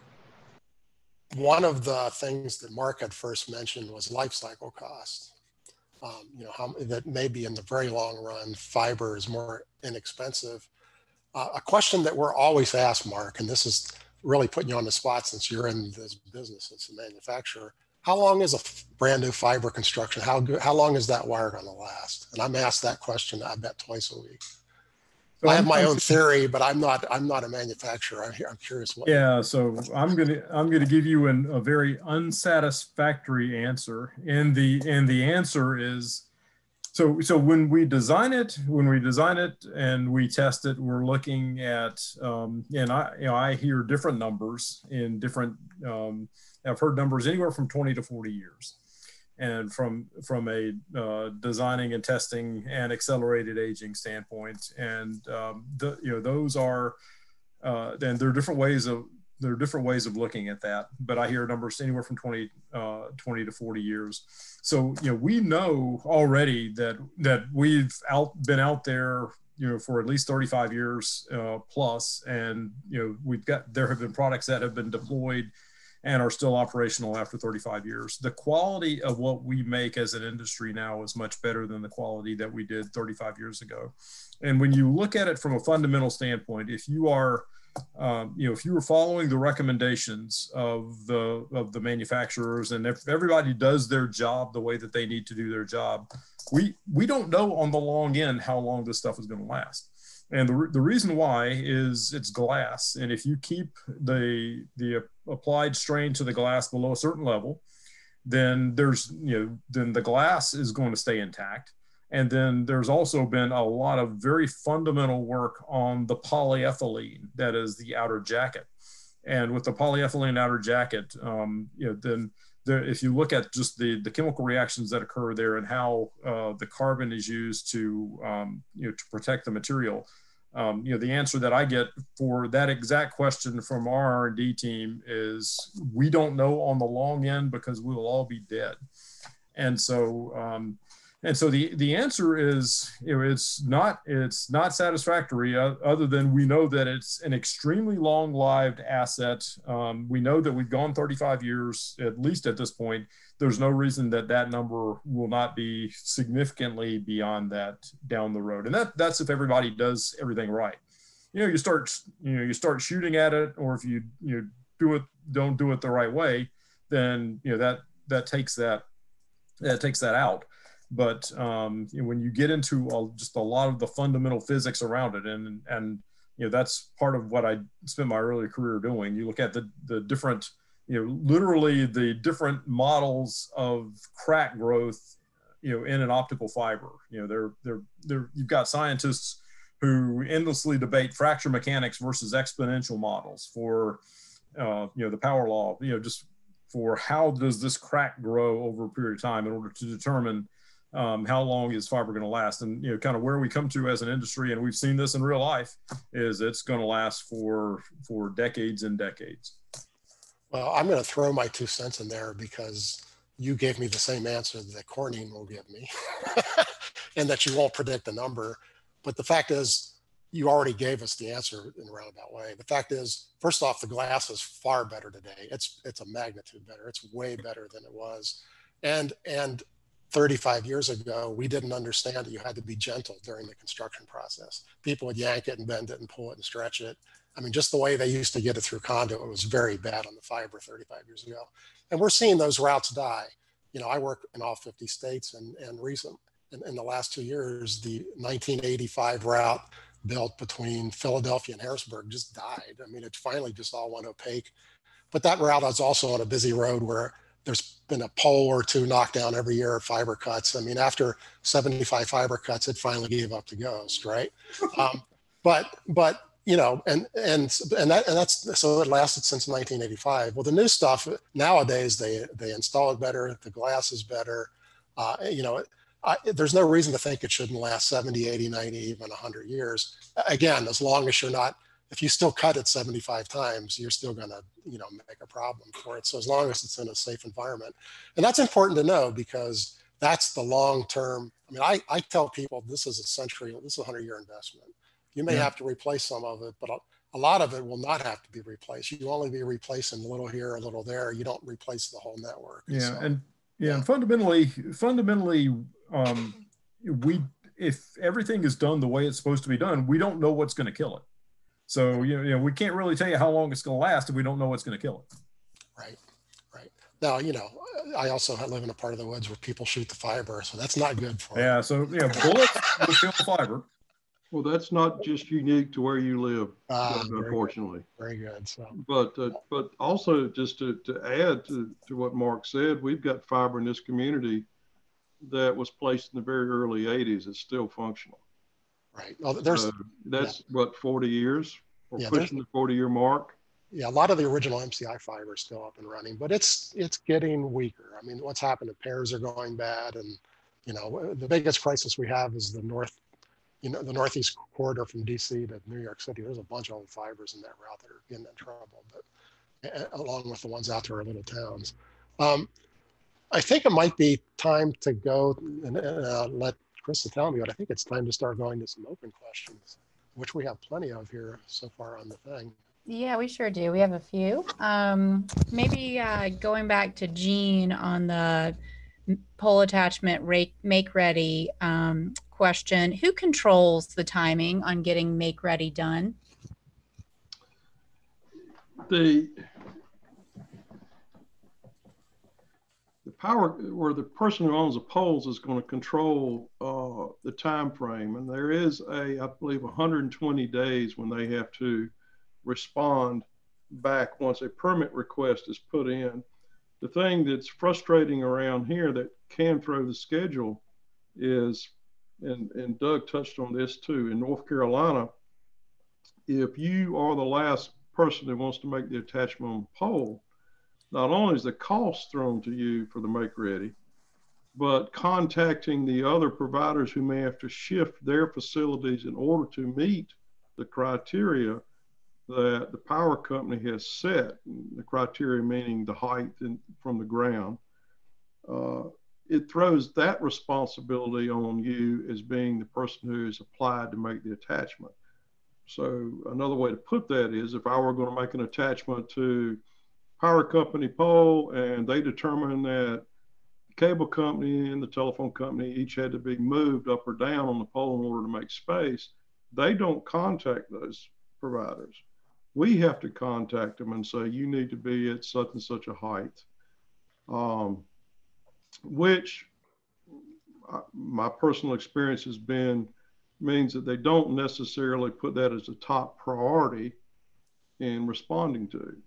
one of the things that Mark had first mentioned was life cycle cost. Um, you know, how that maybe in the very long run, fiber is more inexpensive. Uh, a question that we're always asked, Mark, and this is really putting you on the spot since you're in this business as a manufacturer. How long is a brand new fiber construction? How good, how long is that wire going to last? And I'm asked that question, I bet, twice a week. So I have my own theory, but I'm not, I'm not a manufacturer. I'm, I'm curious what. Yeah, so I'm going to, I'm going to give you an, a very unsatisfactory answer. And the, and the answer is, So, so when we design it, when we design it and we test it, we're looking at, um, and I, you know, I hear different numbers in different, um, I've heard numbers anywhere from twenty to forty years. And from, from a uh, designing and testing and accelerated aging standpoint. And, um, the, you know, those are, uh, and there are different ways of, there are different ways of looking at that, but I hear numbers anywhere from twenty, uh, twenty to forty years. So, you know, we know already that, that we've out, been out there you know, for at least thirty-five years uh, plus. And, you know, we've got, there have been products that have been deployed and are still operational after thirty-five years. The quality of what we make as an industry now is much better than the quality that we did thirty-five years ago. And when you look at it from a fundamental standpoint, if you are, um, you know, if you were following the recommendations of the of the manufacturers, and if everybody does their job the way that they need to do their job, we we don't know on the long end how long this stuff is going to last. And the, the reason why is it's glass. And if you keep the, the applied strain to the glass below a certain level, then there's, you know, then the glass is going to stay intact. And then there's also been a lot of very fundamental work on the polyethylene, that is the outer jacket. And with the polyethylene outer jacket, um, you know, then there, if you look at just the, the chemical reactions that occur there and how uh, the carbon is used to, um, you know, to protect the material, um, you know, the answer that I get for that exact question from our R and D team is we don't know on the long end because we will all be dead. And so, um, and so the, the answer is, you know, it's not, it's not satisfactory uh, other than we know that it's an extremely long-lived asset. Um, we know that we've gone thirty-five years, at least at this point. There's no reason that that number will not be significantly beyond that down the road. And that, that's if everybody does everything right. You know, you start, you know, you start shooting at it, or if you, you know, do it, don't do it the right way, then, you know, that, that takes that, that takes that out. But um, you know, when you get into a, just a lot of the fundamental physics around it, and and you know, that's part of what I spent my early career doing. You look at the the different, you know, literally the different models of crack growth, you know, in an optical fiber. You know, they're they're they're you've got scientists who endlessly debate fracture mechanics versus exponential models for, uh, you know, the power law. You know, just for how does this crack grow over a period of time in order to determine Um, how long is fiber going to last? And, you know, kind of where we come to as an industry, and we've seen this in real life, is it's going to last for for decades and decades. Well, I'm going to throw my two cents in there because you gave me the same answer that Corning will give me and that you won't predict the number. But the fact is, you already gave us the answer in a roundabout way. The fact is, first off, the glass is far better today. It's it's a magnitude better. It's way better than it was. And and thirty-five years ago, we didn't understand that you had to be gentle during the construction process. People would yank it and bend it and pull it and stretch it. I mean, just the way they used to get it through conduit was very bad on the fiber thirty-five years ago. And we're seeing those routes die. You know, I work in all fifty states, and, and recent, in, in the last two years, the nineteen eighty-five route built between Philadelphia and Harrisburg just died. I mean, it finally just all went opaque. But that route is also on a busy road where there's been a pole or two knocked down every year of fiber cuts. I mean, after seventy-five fiber cuts, it finally gave up the ghost, right? um, but, but you know, and and and that and that's so it lasted since nineteen eighty-five. Well, the new stuff nowadays, they they install it better. The glass is better. Uh, you know, I, there's no reason to think it shouldn't last seventy, eighty, ninety, even one hundred years. Again, as long as you're not, if you still cut it seventy-five times, you're still going to, you know, make a problem for it. So as long as it's in a safe environment. And that's important to know because that's the long-term. I mean, I, I tell people this is a century, this is a hundred year investment. You may yeah. have to replace some of it, but a, a lot of it will not have to be replaced. You only be replacing a little here, a little there. You don't replace the whole network. Yeah. So, and yeah, yeah. and fundamentally, fundamentally, um, we, if everything is done the way it's supposed to be done, we don't know what's going to kill it. So, you know, you know, we can't really tell you how long it's going to last if we don't know what's going to kill it. Right, right. Now, you know, I also live in a part of the woods where people shoot the fiber, so that's not good for Yeah, it. so, you know, bullets will kill fiber. Well, that's not just unique to where you live, Uh, unfortunately. Very good. Very good. So, but uh, but also just to, to add to, to what Mark said, we've got fiber in this community that was placed in the very early eighties. It's still functional. Right. Well, there's uh, that's yeah. what forty years. We're yeah, pushing the forty year mark. Yeah, a lot of the original M C I fiber is still up and running, but it's it's getting weaker. I mean, what's happened? The pairs are going bad, and you know, the biggest crisis we have is the north. You know, the northeast corridor from D C to New York City. There's a bunch of old fibers in that route that are getting in trouble, but uh, along with the ones out to our little towns. Um, I think it might be time to go and uh, let Chris to tell me, but I think it's time to start going to some open questions, which we have plenty of here so far on the thing. Yeah, we sure do. We have a few. Um, maybe uh, going back to Gene on the pole attachment rate, make ready um, question. Who controls the timing on getting make ready done? The, the power or the person who owns the poles is going to control uh, the time frame. And there is a, I believe, one hundred twenty days when they have to respond back once a permit request is put in. The thing that's frustrating around here that can throw the schedule is, and, and Doug touched on this too, in North Carolina, if you are the last person that wants to make the attachment on the pole, not only is the cost thrown to you for the make ready, but contacting the other providers who may have to shift their facilities in order to meet the criteria that the power company has set, the criteria meaning the height in, from the ground, uh, it throws that responsibility on you as being the person who is applied to make the attachment. So another way to put that is, if I were going to make an attachment to power company pole and they determine that the cable company and the telephone company each had to be moved up or down on the pole in order to make space, they don't contact those providers. We have to contact them and say, you need to be at such and such a height, um, which uh, my personal experience has been means that they don't necessarily put that as a top priority in responding to.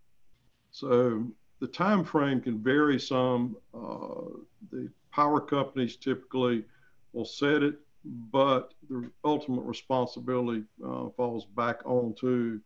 So the time frame can vary some. Uh, the power companies typically will set it, but the ultimate responsibility uh, falls back onto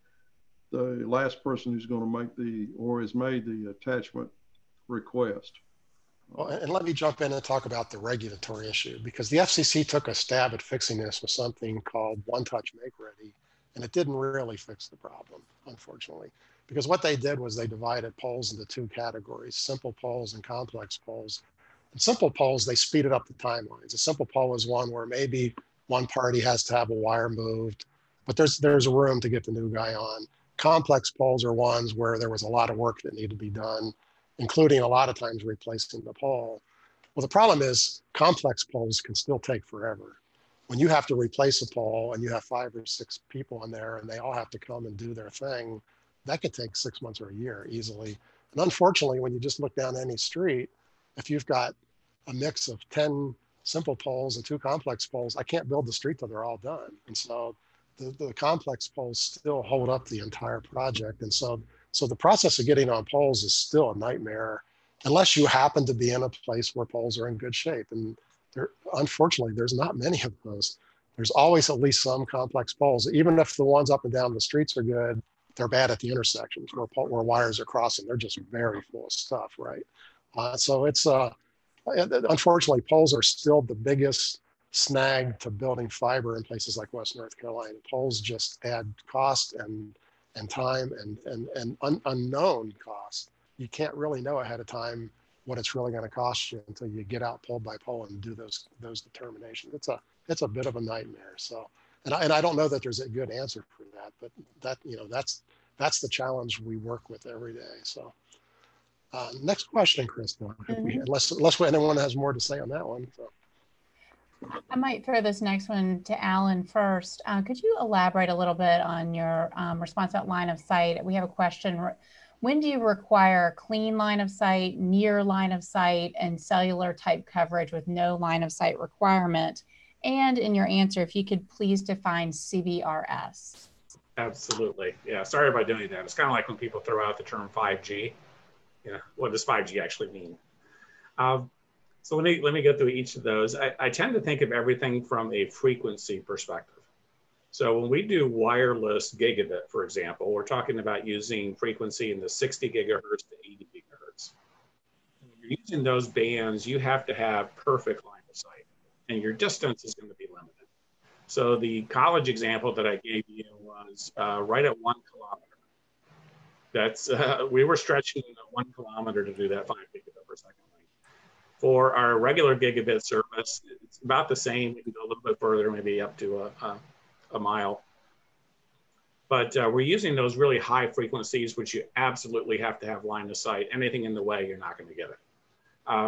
the last person who's going to make the, or has made the attachment request. Well, and let me jump in and talk about the regulatory issue, because the F C C took a stab at fixing this with something called One Touch Make Ready, and it didn't really fix the problem, unfortunately. Because what they did was they divided poles into two categories, simple poles and complex poles. And simple poles, they speeded up the timelines. A simple pole is one where maybe one party has to have a wire moved, but there's there's room to get the new guy on. Complex poles are ones where there was a lot of work that needed to be done, including a lot of times replacing the pole. Well, the problem is complex poles can still take forever. When you have to replace a pole and you have five or six people in there and they all have to come and do their thing, that could take six months or a year easily. And unfortunately, when you just look down any street, if you've got a mix of ten simple poles and two complex poles, I can't build the street till they're all done. And so the, the complex poles still hold up the entire project. And so, so the process of getting on poles is still a nightmare, unless you happen to be in a place where poles are in good shape. And there, unfortunately, there's not many of those. There's always at least some complex poles. Even if the ones up and down the streets are good, they're bad at the intersections where, where wires are crossing. They're just very full of stuff, right? Uh, so it's, uh, unfortunately, poles are still the biggest snag to building fiber in places like West North Carolina. Poles just add cost and and time and and, and un, unknown cost. You can't really know ahead of time what it's really going to cost you until you get out pole by pole and do those those determinations. It's a it's a bit of a nightmare. So, and I, and I don't know that there's a good answer for that, but that you know that's that's the challenge we work with every day. So, uh, next question, Krista. Mm-hmm. we, unless unless anyone has more to say on that one. So. I might throw this next one to Alan first. Uh, could you elaborate a little bit on your um, response about line of sight? We have a question. When do you require clean line of sight, near line of sight, and cellular type coverage with no line of sight requirement? And in your answer, if you could please define C B R S. Absolutely. Yeah, sorry about doing that. It's kind of like when people throw out the term five G. Yeah, what does five G actually mean? Um, So let me let me go through each of those. I, I tend to think of everything from a frequency perspective. So when we do wireless gigabit, for example, we're talking about using frequency in the sixty gigahertz to eighty gigahertz. When you're using those bands, you have to have perfect line of sight, and your distance is going to be limited. So the college example that I gave you was uh, right at one kilometer. That's uh, we were stretching one kilometer to do that five gigabit per second. For our regular gigabit service, it's about the same. You can go a little bit further, maybe up to a, a, a mile. But uh, we're using those really high frequencies, which you absolutely have to have line of sight. Anything in the way, you're not going to get it. Uh,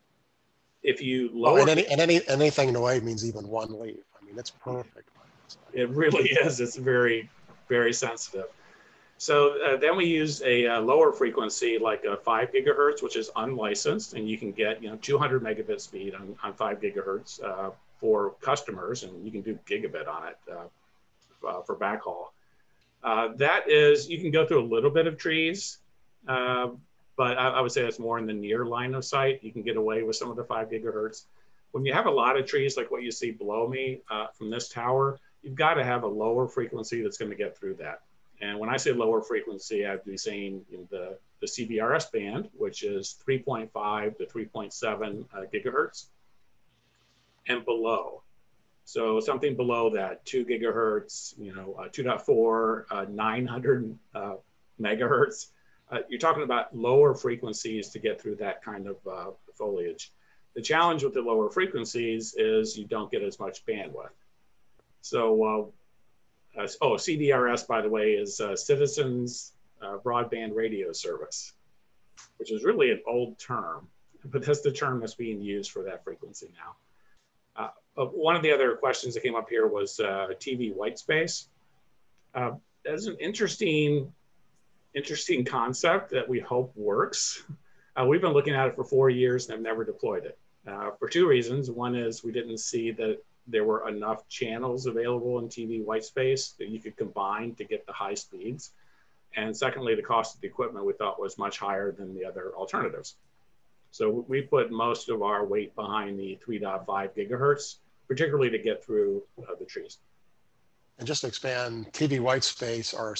if you lower, oh, and, any, and any anything in the way means even one leaf. I mean, it's perfect. It really is. It's very, very sensitive. So uh, then we use a, a lower frequency, like a five gigahertz, which is unlicensed, and you can get you know two hundred megabit speed on, on five gigahertz uh, for customers, and you can do gigabit on it uh, uh, for backhaul. Uh, that is, you can go through a little bit of trees, uh, but I, I would say it's more in the near line of sight. You can get away with some of the five gigahertz. When you have a lot of trees, like what you see below me uh, from this tower, you've got to have a lower frequency that's going to get through that. And when I say lower frequency, I'd be saying you know, the, the C B R S band, which is three point five to three point seven uh, gigahertz, and below. So something below that, two gigahertz, you know, uh, two point four, uh, nine hundred uh, megahertz. Uh, you're talking about lower frequencies to get through that kind of uh, foliage. The challenge with the lower frequencies is you don't get as much bandwidth. So, uh, uh, oh, C B R S, by the way, is uh, Citizens uh, Broadband Radio Service, which is really an old term, but that's the term that's being used for that frequency now. Uh, uh, one of the other questions that came up here was uh, T V white space. Uh, that's an interesting, interesting concept that we hope works. Uh, we've been looking at it for four years and have never deployed it uh, for two reasons. One is we didn't see that there were enough channels available in T V white space that you could combine to get the high speeds. And secondly, the cost of the equipment we thought was much higher than the other alternatives. So we put most of our weight behind the three point five gigahertz, particularly to get through uh, the trees. And just to expand, T V white space are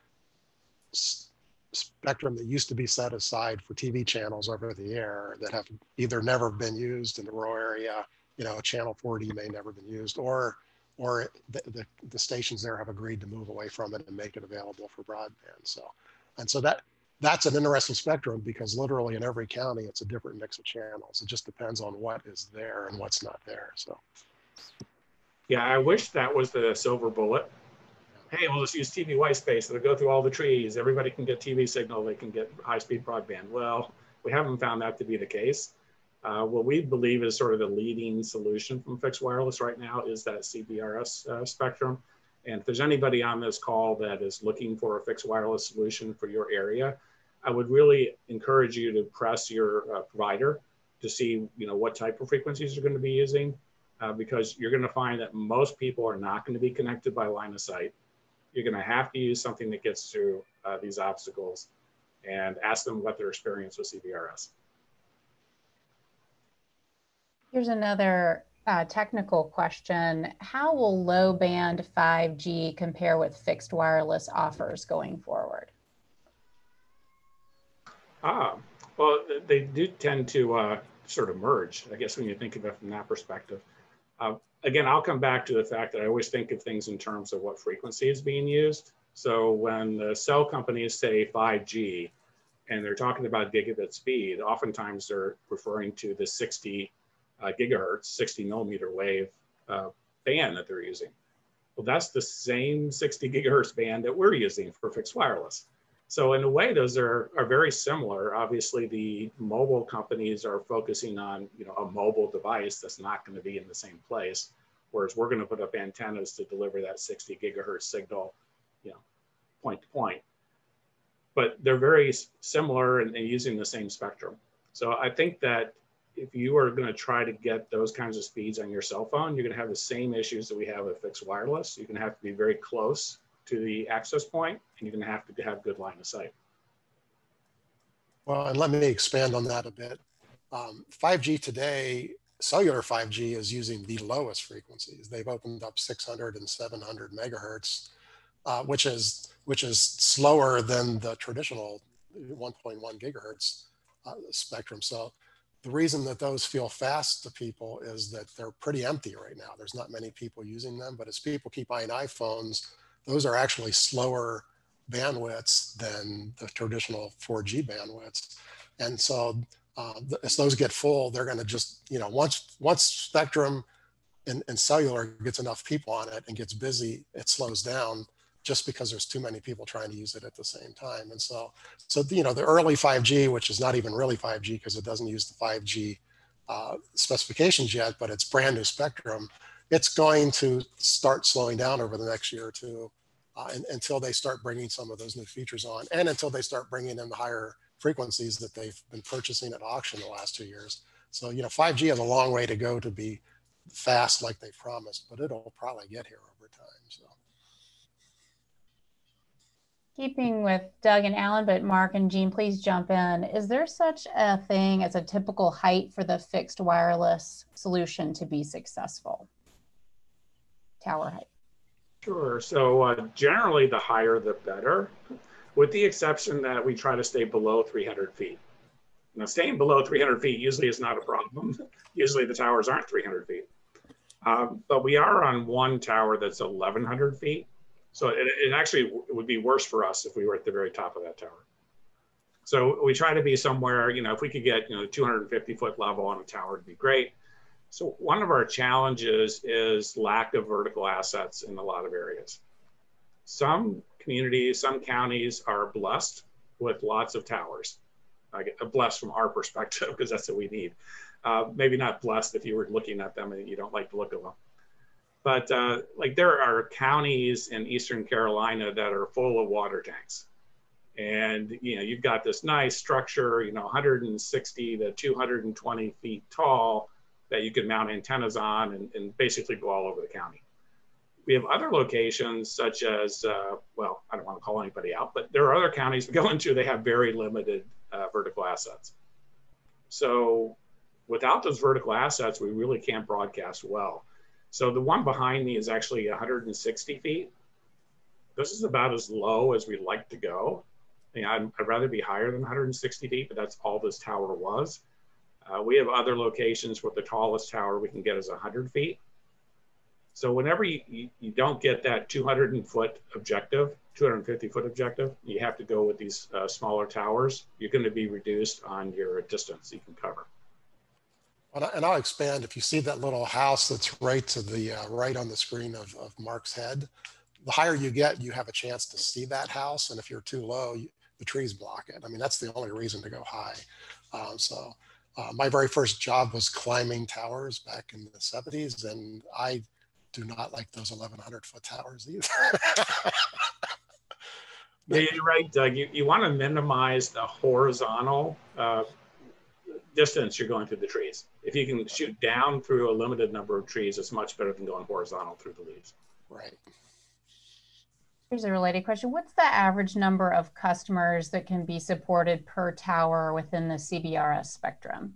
spectrum that used to be set aside for T V channels over the air that have either never been used in the rural area, you know, channel four D may never been used, or or the, the, the stations there have agreed to move away from it and make it available for broadband. So, and so that that's an interesting spectrum because literally in every county, it's a different mix of channels. It just depends on what is there and what's not there. So, yeah, I wish that was the silver bullet. Hey, we'll just use T V white space. It'll go through all the trees. Everybody can get T V signal. They can get high-speed broadband. Well, we haven't found that to be the case. Uh, what we believe is sort of the leading solution from fixed wireless right now is that C B R S uh, spectrum. And if there's anybody on this call that is looking for a fixed wireless solution for your area, I would really encourage you to press your uh, provider to see, you know, what type of frequencies you're going to be using, uh, because you're going to find that most people are not going to be connected by line of sight. You're going to have to use something that gets through uh, these obstacles and ask them what their experience with C B R S. Here's another uh, technical question. How will low band five G compare with fixed wireless offers going forward? Ah, well, they do tend to uh, sort of merge, I guess, when you think of it from that perspective. Uh, again, I'll come back to the fact that I always think of things in terms of what frequency is being used. So when the cell companies say five G and they're talking about gigabit speed, oftentimes they're referring to the sixty uh, gigahertz, sixty millimeter wave uh, band that they're using. Well, that's the same sixty gigahertz band that we're using for fixed wireless. So in a way, those are, are very similar. Obviously, the mobile companies are focusing on, you know, a mobile device that's not going to be in the same place, whereas we're going to put up antennas to deliver that sixty gigahertz signal, you know, point to point. But they're very similar and using the same spectrum. So I think that if you are going to try to get those kinds of speeds on your cell phone, you're going to have the same issues that we have with fixed wireless. You're going to have to be very close to the access point, and you're going to have to have good line of sight. Well, and let me expand on that a bit. Um, five G today, cellular five G is using the lowest frequencies. They've opened up six hundred and seven hundred megahertz, uh, which is which is slower than the traditional one point one gigahertz uh, spectrum. So the reason that those feel fast to people is that they're pretty empty right now. There's not many people using them, but as people keep buying iPhones, those are actually slower bandwidths than the traditional four G bandwidths. And so uh, as those get full, they're going to just, you know, once once spectrum and, and cellular gets enough people on it and gets busy, it slows down just because there's too many people trying to use it at the same time. And so, so you know, the early five G, which is not even really five G because it doesn't use the five G uh, specifications yet, but it's brand new spectrum, it's going to start slowing down over the next year or two uh, and, until they start bringing some of those new features on, and until they start bringing in the higher frequencies that they've been purchasing at auction the last two years. So, you know, five G has a long way to go to be fast like they promised, but it'll probably get here over time. So. Keeping with Doug and Alan, but Mark and Gene, please jump in. Is there such a thing as a typical height for the fixed wireless solution to be successful? Tower height. Sure. So uh, generally, the higher the better, with the exception that we try to stay below three hundred feet. Now, staying below three hundred feet usually is not a problem. Usually the towers aren't three hundred feet. Um, but we are on one tower that's eleven hundred feet. So it, it actually would be worse for us if we were at the very top of that tower. So we try to be somewhere, you know, if we could get, you know, two hundred fifty foot level on a tower, it'd be great. So one of our challenges is lack of vertical assets in a lot of areas. Some communities, some counties are blessed with lots of towers. I get blessed from our perspective because that's what we need. Uh, maybe not blessed if you were looking at them and you don't like the look of them. But uh, like there are counties in Eastern Carolina that are full of water tanks. And, you know, you've got this nice structure, you know, one hundred sixty to two hundred twenty feet tall that you can mount antennas on and, and basically go all over the county. We have other locations such as, uh, well, I don't want to call anybody out, but there are other counties we go into, they have very limited uh, vertical assets. So without those vertical assets, we really can't broadcast well. So the one behind me is actually one hundred sixty feet. This is about as low as we'd like to go. I mean, I'd, I'd rather be higher than one hundred sixty feet, but that's all this tower was. Uh, we have other locations where the tallest tower we can get is one hundred feet. So whenever you, you, you don't get that two hundred foot objective, two hundred fifty foot objective, you have to go with these uh, smaller towers. You're going to be reduced on your distance you can cover. And I'll expand. If you see that little house that's right to the uh, right on the screen of, of Mark's head, the higher you get, you have a chance to see that house. And if you're too low, you, the trees block it. I mean, that's the only reason to go high. Um, so uh, my very first job was climbing towers back in the seventies, and I do not like those eleven hundred foot towers either. Yeah, you're right, Doug. You, you want to minimize the horizontal uh, distance you're going through the trees. If you can shoot down through a limited number of trees, it's much better than going horizontal through the leaves. Right. Here's a related question. What's the average number of customers that can be supported per tower within the C B R S spectrum?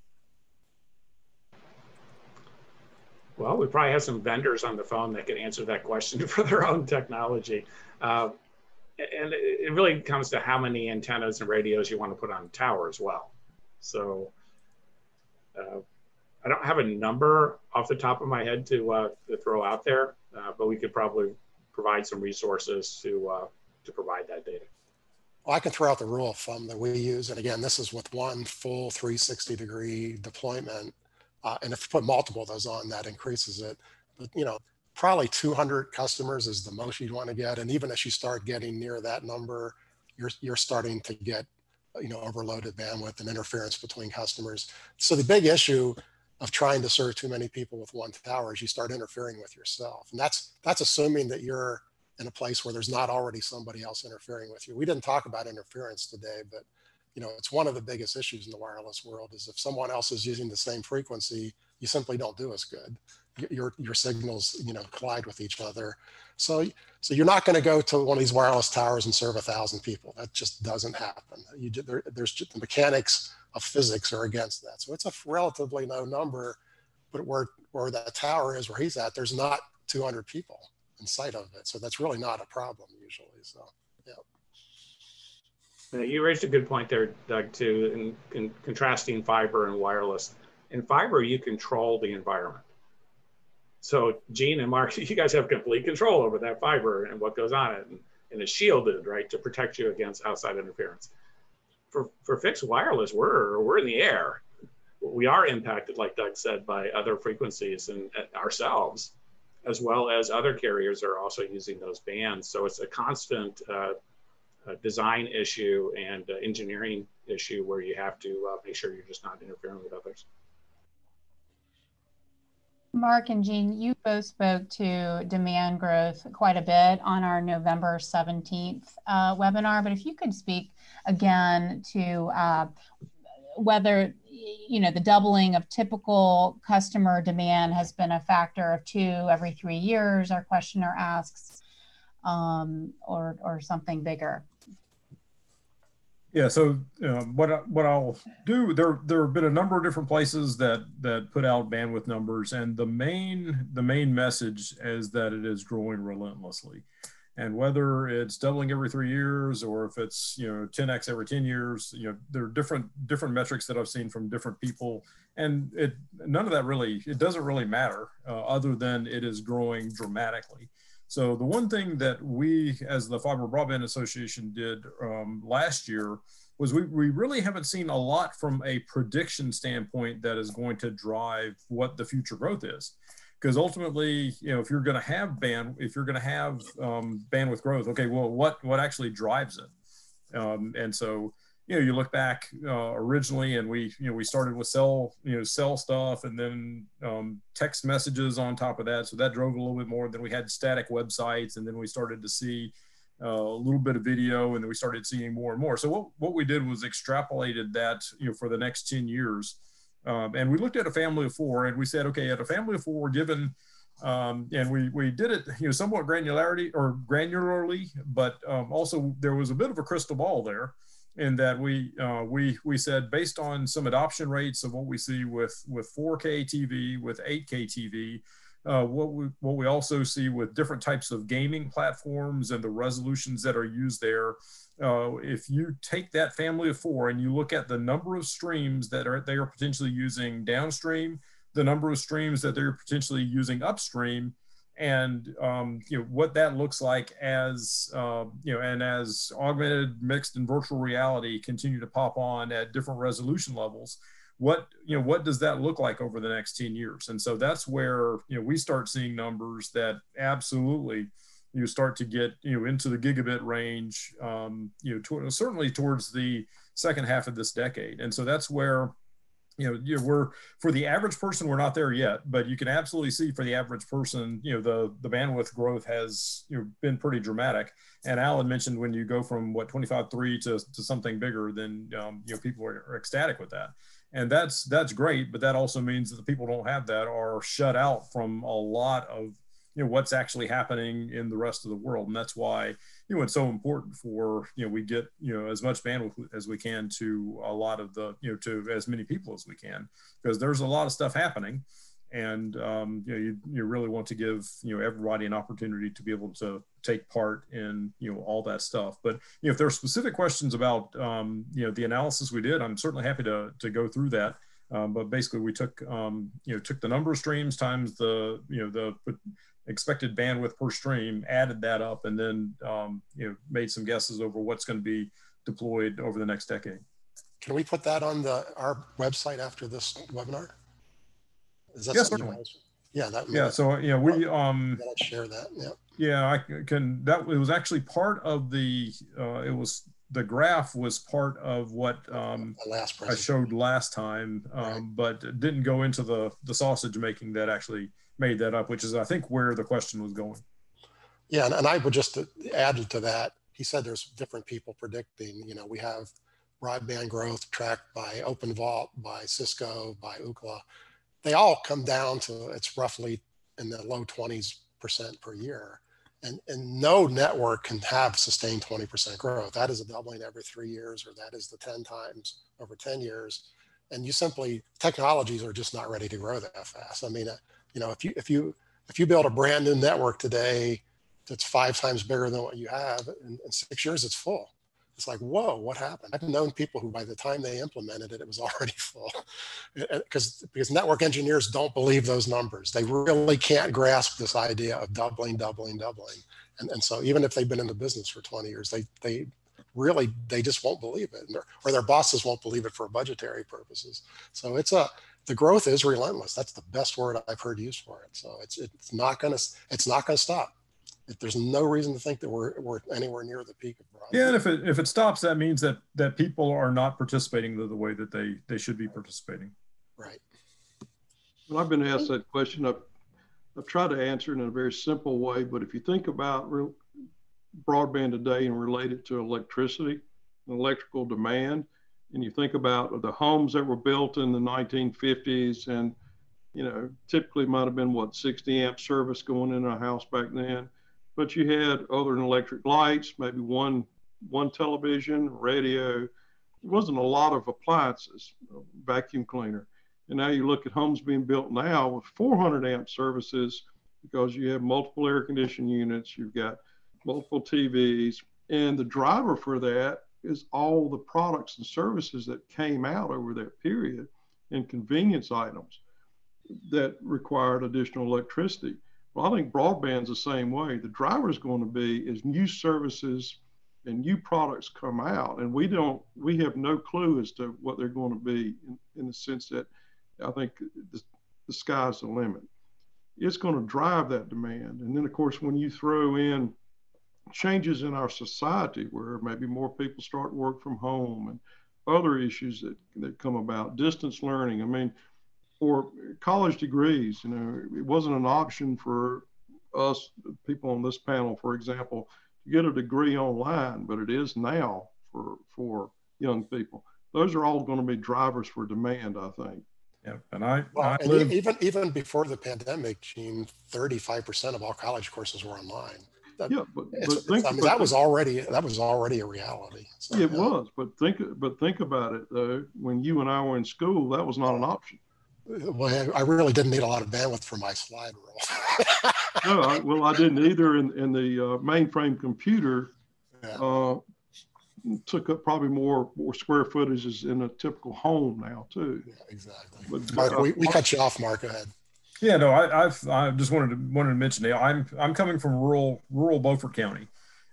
Well, we probably have some vendors on the phone that can answer that question for their own technology. Uh, and it really comes to how many antennas and radios you want to put on the tower as well. So uh, I don't have a number off the top of my head to, uh, to throw out there, uh, but we could probably provide some resources to, uh, to provide that data. Well, I can throw out the rule of thumb that we use. And again, this is with one full three sixty degree deployment. Uh, and if you put multiple of those on, that increases it. But, you know, probably two hundred customers is the most you'd want to get. And even as you start getting near that number, you're, you're starting to get, you know, overloaded bandwidth and interference between customers. So the big issue of trying to serve too many people with one tower is you start interfering with yourself. And that's, that's assuming that you're in a place where there's not already somebody else interfering with you. We didn't talk about interference today, but you know, it's one of the biggest issues in the wireless world is if someone else is using the same frequency, you simply don't do as good. Your, your signals, you know, collide with each other. So, so you're not going to go to one of these wireless towers and serve a thousand people. That just doesn't happen. You, there, there's just, the mechanics of physics are against that. So it's a relatively low number, but where, where that tower is, where he's at, there's not two hundred people in sight of it. So that's really not a problem usually. So, yeah. You raised a good point there, Doug, too, in, in contrasting fiber and wireless. In fiber, you control the environment. So Gene and Mark, you guys have complete control over that fiber and what goes on it, and, and it's shielded, right, to protect you against outside interference. for, for fixed wireless, we're, we're in the air. We are impacted, like Doug said, by other frequencies and uh, ourselves, as well as other carriers are also using those bands. So it's a constant uh, uh, design issue and uh, engineering issue where you have to uh, make sure you're just not interfering with others. Mark and Jean, you both spoke to demand growth quite a bit on our November seventeenth uh, webinar, but if you could speak again to uh, whether, you know, the doubling of typical customer demand has been a factor of two every three years, our questioner asks, um, or, or something bigger. Yeah, so um, what I, what I'll do, there there have been a number of different places that that put out bandwidth numbers, and the main the main message is that it is growing relentlessly, and whether it's doubling every three years or if it's, you know, ten X every ten years, you know, there are different different metrics that I've seen from different people, and it none of that really, it doesn't really matter uh, other than it is growing dramatically. So the one thing that we, as the Fiber Broadband Association, did um, last year was we, we really haven't seen a lot from a prediction standpoint that is going to drive what the future growth is. Because ultimately, you know, if you're going to have band, if you're going to have um, bandwidth growth, okay, well, what what actually drives it? Um, and so, you know, you look back uh, originally, and we, you know, we started with cell, you know, cell stuff, and then um, text messages on top of that. So that drove a little bit more. Then we had static websites, and then we started to see uh, a little bit of video, and then we started seeing more and more. So what, what we did was extrapolated that, you know, for the next ten years. Um, and we looked at a family of four, and we said, okay, at a family of four, given, um, and we, we did it, you know, somewhat granularity or granularly, but um, also there was a bit of a crystal ball there. In that we uh, we we said, based on some adoption rates of what we see with with four K T V, with eight K T V, uh, what we what we also see with different types of gaming platforms and the resolutions that are used there. Uh, if you take that family of four and you look at the number of streams that are they are potentially using downstream, the number of streams that they're potentially using upstream, and um, you know what that looks like as uh, you know, and as augmented, mixed, and virtual reality continue to pop on at different resolution levels, what you know what does that look like over the next ten years? And so that's where, you know, we start seeing numbers that absolutely you start to get, you know, into the gigabit range, um, you know, to, certainly towards the second half of this decade. And so that's where, you know, you know, we're, for the average person, we're not there yet, but you can absolutely see for the average person, you know, the, the bandwidth growth has, you know, been pretty dramatic. And Alan mentioned when you go from what, twenty-five point three to, to something bigger, then, um, you know, people are, are ecstatic with that. And that's, that's great. But that also means that the people who don't have that are shut out from a lot of, you know, what's actually happening in the rest of the world. And that's why, you know, it's so important for, you know, we get, you know, as much bandwidth as we can to a lot of the, you know, to as many people as we can, because there's a lot of stuff happening. And, um, you know, you, you really want to give, you know, everybody an opportunity to be able to take part in, you know, all that stuff. But, you know, if there are specific questions about, um, you know, the analysis we did, I'm certainly happy to, to go through that. Um, but basically we took, um, you know, took the number of streams times the, you know, the expected bandwidth per stream, added that up, and then, um, you know, made some guesses over what's going to be deployed over the next decade. Can we put that on the our website after this webinar? Is that yes, something certainly. you guys, yeah, that. Yeah, so, you know, we, um, I'll share that, yeah. Yeah, I can, that it was actually part of the, uh, it was, the graph was part of what um, last I showed last time, um, right. But didn't go into the, the sausage making that actually made that up, which is, I think, where the question was going. Yeah, and, and I would just add to that, he said there's different people predicting, you know, we have broadband growth tracked by OpenVault, by Cisco, by Ookla. They all come down to, it's roughly in the low twenties percent per year. And, and no network can have sustained twenty percent growth. That is a doubling every three years, or that is the ten times over ten years. And you simply, technologies are just not ready to grow that fast. I mean, uh, you know, if you, if you, if you build a brand new network today that's five times bigger than what you have, in, in six years, it's full. It's like, whoa, what happened? I've known people who by the time they implemented it, it was already full. Because because network engineers don't believe those numbers. They really can't grasp this idea of doubling, doubling, doubling. And, and so even if they've been in the business for twenty years, they, they really, they just won't believe it, or, or their bosses won't believe it for budgetary purposes. So it's a, the growth is relentless. That's the best word I've heard used for it. So it's, it's not going to, it's not going to stop. There's no reason to think that we're, we're anywhere near the peak of broadband. Yeah, and if it if it stops, that means that that people are not participating the, the way that they they should be participating. Right. Well, I've been asked that question. I've, I've tried to answer it in a very simple way, but if you think about real broadband today and relate it to electricity and electrical demand, and you think about the homes that were built in the nineteen fifties, and you know, typically might have been what, sixty amp service going in a house back then. But you had other than electric lights, maybe one one television, radio. There wasn't a lot of appliances, vacuum cleaner. And now you look at homes being built now with four hundred amp services, because you have multiple air conditioning units, you've got multiple T Vs, and the driver for that is all the products and services that came out over that period, and convenience items that required additional electricity. Well, I think broadband's the same way. The driver is going to be as new services and new products come out, and we don't, we have no clue as to what they're going to be, in, in the sense that I think the, the sky's the limit. It's going to drive that demand. And then of course, when you throw in changes in our society, where maybe more people start work from home and other issues that, that come about, distance learning, I mean, or college degrees, you know, it wasn't an option for us people on this panel, for example, to get a degree online, but it is now for, for young people. Those are all going to be drivers for demand, I think. Yeah, and I, Well, I and live, even even before the pandemic, Gene, thirty-five percent of all college courses were online. That, Yeah, but, it's, but think, I mean, but that was think, already that was already a reality. So, it yeah. was, but think, but think about it though. When you and I were in school, that was not an option. Well, I really didn't need a lot of bandwidth for my slide rule. No, I, well, I didn't either. In, in the uh, mainframe computer, Yeah. uh, took up probably more more square footage is in a typical home now too. Yeah, exactly. But, Mark, uh, we, we cut you off, Mark. Go ahead. yeah, no, I, I've I just wanted to wanted to mention that I'm I'm coming from rural rural Beaufort County,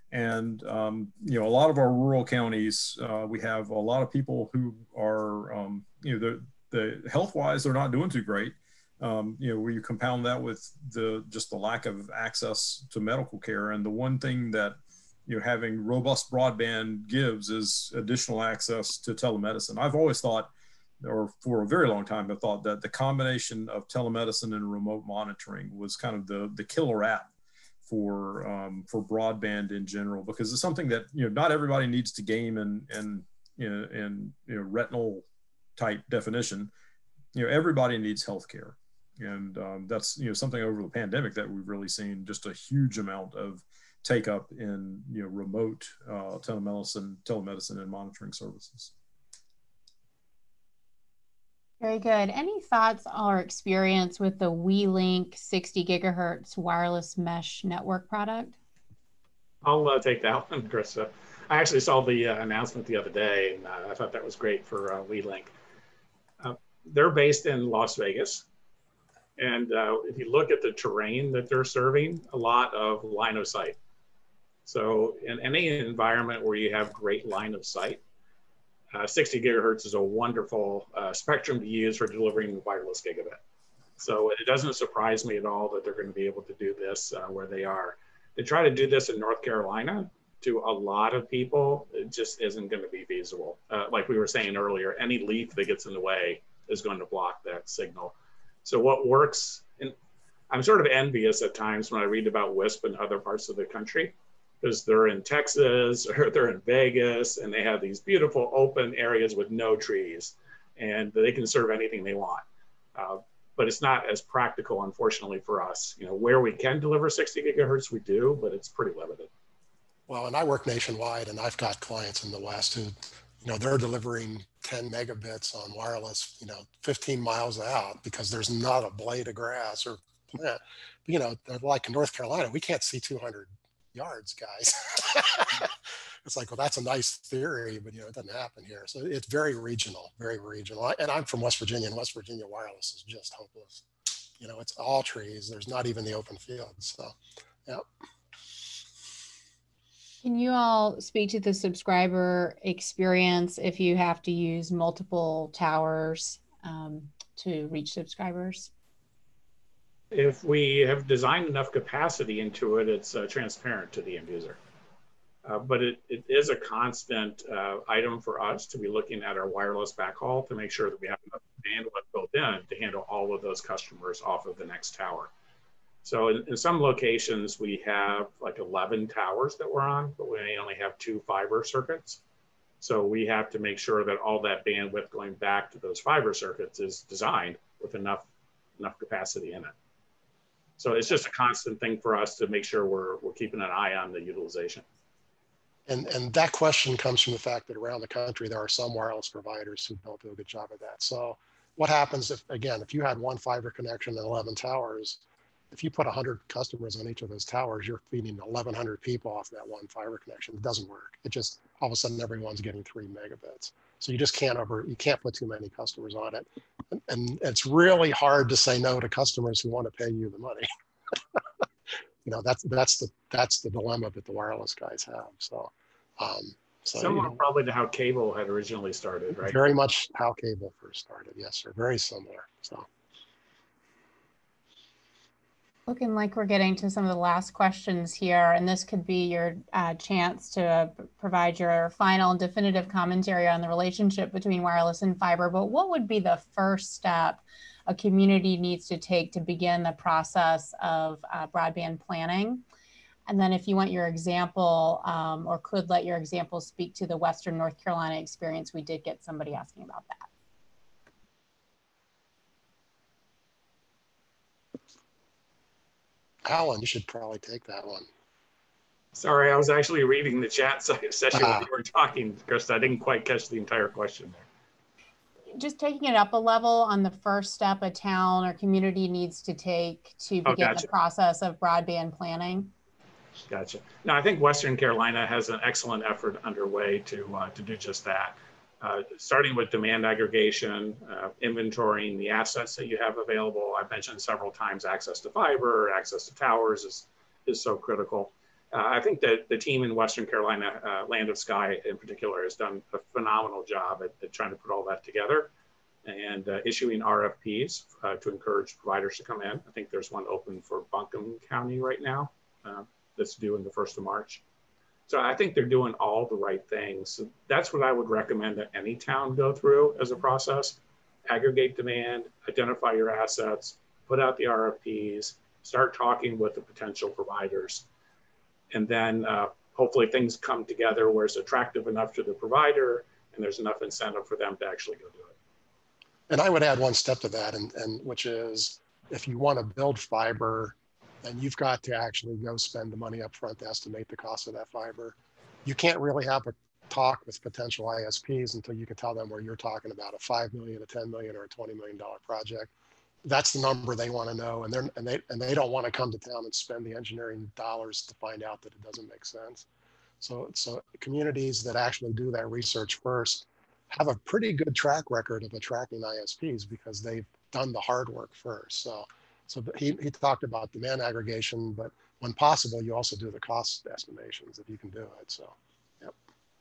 and um, you know, a lot of our rural counties, uh, we have a lot of people who are um, you know, the the health wise they're not doing too great. Um, you know, where you compound that with the just the lack of access to medical care, and the one thing that, you know, having robust broadband gives is additional access to telemedicine. I've always thought, or for a very long time, I thought that the combination of telemedicine and remote monitoring was kind of the the killer app for um, for broadband in general, because it's something that, you know, not everybody needs to game in in you know, in you know, retinal type definition. You know, everybody needs healthcare, and um, that's, you know, something over the pandemic that we've really seen just a huge amount of take up in, you know, remote uh, telemedicine, telemedicine and monitoring services. Very good. Any thoughts or experience with the WeLink sixty gigahertz wireless mesh network product? I'll uh, take that one, Krista. I actually saw the uh, announcement the other day, and uh, I thought that was great for uh, WeLink. Uh, they're based in Las Vegas. And uh, if you look at the terrain that they're serving, a lot of line of sight. So in any environment where you have great line of sight, uh, sixty gigahertz is a wonderful uh, spectrum to use for delivering wireless gigabit. So it doesn't surprise me at all that they're going to be able to do this uh, where they are. They try to do this in North Carolina. To a lot of people, it just isn't going to be feasible. Uh, like we were saying earlier, any leaf that gets in the way is going to block that signal. So what works, and I'm sort of envious at times when I read about WISP in other parts of the country, because they're in Texas or they're in Vegas, and they have these beautiful open areas with no trees, and they can serve anything they want. Uh, but it's not as practical, unfortunately, for us. You know, where we can deliver sixty gigahertz, we do, but it's pretty limited. Well, and I work nationwide, and I've got clients in the West who, you know, they're delivering ten megabits on wireless, you know, fifteen miles out, because there's not a blade of grass or plant. But, you know, like in North Carolina, we can't see two hundred yards, guys. It's like, well, that's a nice theory, but, you know, it doesn't happen here. So it's very regional, very regional. And I'm from West Virginia, and West Virginia wireless is just hopeless. You know, it's all trees. There's not even the open field. So, yeah. Can you all speak to the subscriber experience if you have to use multiple towers um, to reach subscribers? If we have designed enough capacity into it, it's uh, transparent to the end user. Uh, but it, it is a constant uh, item for us to be looking at our wireless backhaul to make sure that we have enough bandwidth built in to handle all of those customers off of the next tower. So in, in some locations, we have like eleven towers that we're on, but we only have two fiber circuits. So we have to make sure that all that bandwidth going back to those fiber circuits is designed with enough, enough capacity in it. So it's just a constant thing for us to make sure we're, we're keeping an eye on the utilization. And, and that question comes from the fact that around the country, there are some wireless providers who don't do a good job of that. So what happens if, again, if you had one fiber connection and eleven towers, if you put one hundred customers on each of those towers, you're feeding eleven hundred people off that one fiber connection. It doesn't work. It just, all of a sudden, everyone's getting three megabits. So you just can't over, you can't put too many customers on it. And, and it's really hard to say no to customers who want to pay you the money. You know, that's that's the that's the dilemma that the wireless guys have. So, um, so Similar you know, probably to how cable had originally started, right? very much how cable first started. Yes, sir. Very similar. So, Looking like we're getting to some of the last questions here, and this could be your uh, chance to uh, provide your final and definitive commentary on the relationship between wireless and fiber. But what would be the first step a community needs to take to begin the process of uh, broadband planning? And then if you want your example um, or could let your example speak to the Western North Carolina experience, we did get somebody asking about that. Alan, you should probably take that one. Sorry, I was actually reading the chat session Ah. when you were talking, Chris. I didn't quite catch the entire question there. Just taking it up a level on the first step a town or community needs to take to Oh, begin gotcha. the process of broadband planning. Gotcha. No, I think Western Carolina has an excellent effort underway to uh, to do just that. Uh, starting with demand aggregation, uh, inventorying the assets that you have available. I've mentioned several times access to fiber, access to towers is, is so critical. Uh, I think that the team in Western Carolina, uh, Land of Sky in particular, has done a phenomenal job at, at trying to put all that together and uh, issuing R F Ps uh, to encourage providers to come in. I think there's one open for Buncombe County right now uh, that's due in the first of March. So I think they're doing all the right things. So that's what I would recommend that any town go through as a process. Aggregate demand, identify your assets, put out the R F Ps, start talking with the potential providers. And then uh, hopefully things come together where it's attractive enough to the provider and there's enough incentive for them to actually go do it. And I would add one step to that, and, and which is if you want to build fiber, then you've got to actually go spend the money up front to estimate the cost of that fiber. You can't really have a talk with potential I S Ps until you can tell them where you're talking about a five million, a ten million, or a twenty million dollar project. That's the number they want to know, and they're and they and they don't want to come to town and spend the engineering dollars to find out that it doesn't make sense. So so communities that actually do that research first have a pretty good track record of attracting I S Ps because they've done the hard work first. So. So he, he talked about demand aggregation, but when possible, you also do the cost estimations if you can do it. So, yep.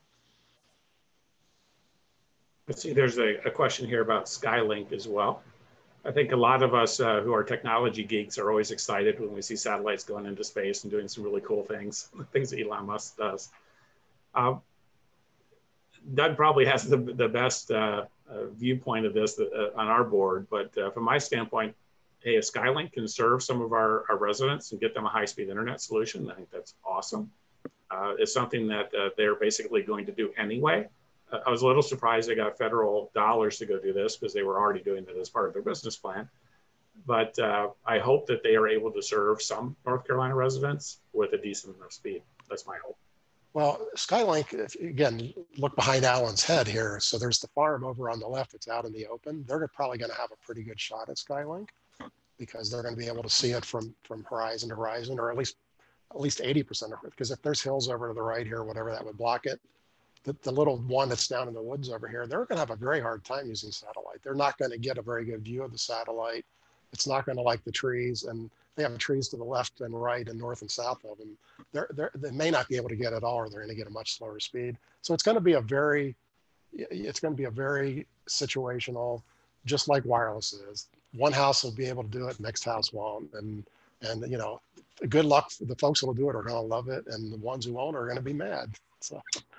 Let's see, there's a, a question here about Skylink as well. I think a lot of us uh, who are technology geeks are always excited when we see satellites going into space and doing some really cool things, things that Elon Musk does. Uh, Doug probably has the, the best uh, uh, viewpoint of this uh, on our board, but uh, from my standpoint, hey, if Skylink can serve some of our, our residents and get them a high-speed internet solution, I think that's awesome. Uh, it's something that uh, they're basically going to do anyway. Uh, I was a little surprised they got federal dollars to go do this because they were already doing it as part of their business plan. But uh, I hope that they are able to serve some North Carolina residents with a decent enough speed. That's my hope. Well, Skylink, if, again, look behind Alan's head here. So there's the farm over on the left that's out in the open. They're probably going to have a pretty good shot at Skylink, because they're going to be able to see it from from horizon to horizon, or at least at least eighty percent of it. Because if there's hills over to the right here, whatever that would block it, the, the little one that's down in the woods over here, they're going to have a very hard time using satellite. They're not going to get a very good view of the satellite. It's not going to like the trees, and they have trees to the left and right and north and south of them. They're, they're, they may not be able to get it all, or they're going to get a much slower speed. So it's going to be a very, it's going to be a very situational, just like wireless is. One house will be able to do it, next house won't. And, and you know, good luck. The folks who will do it are going to love it, and the ones who won't are going to be mad. So,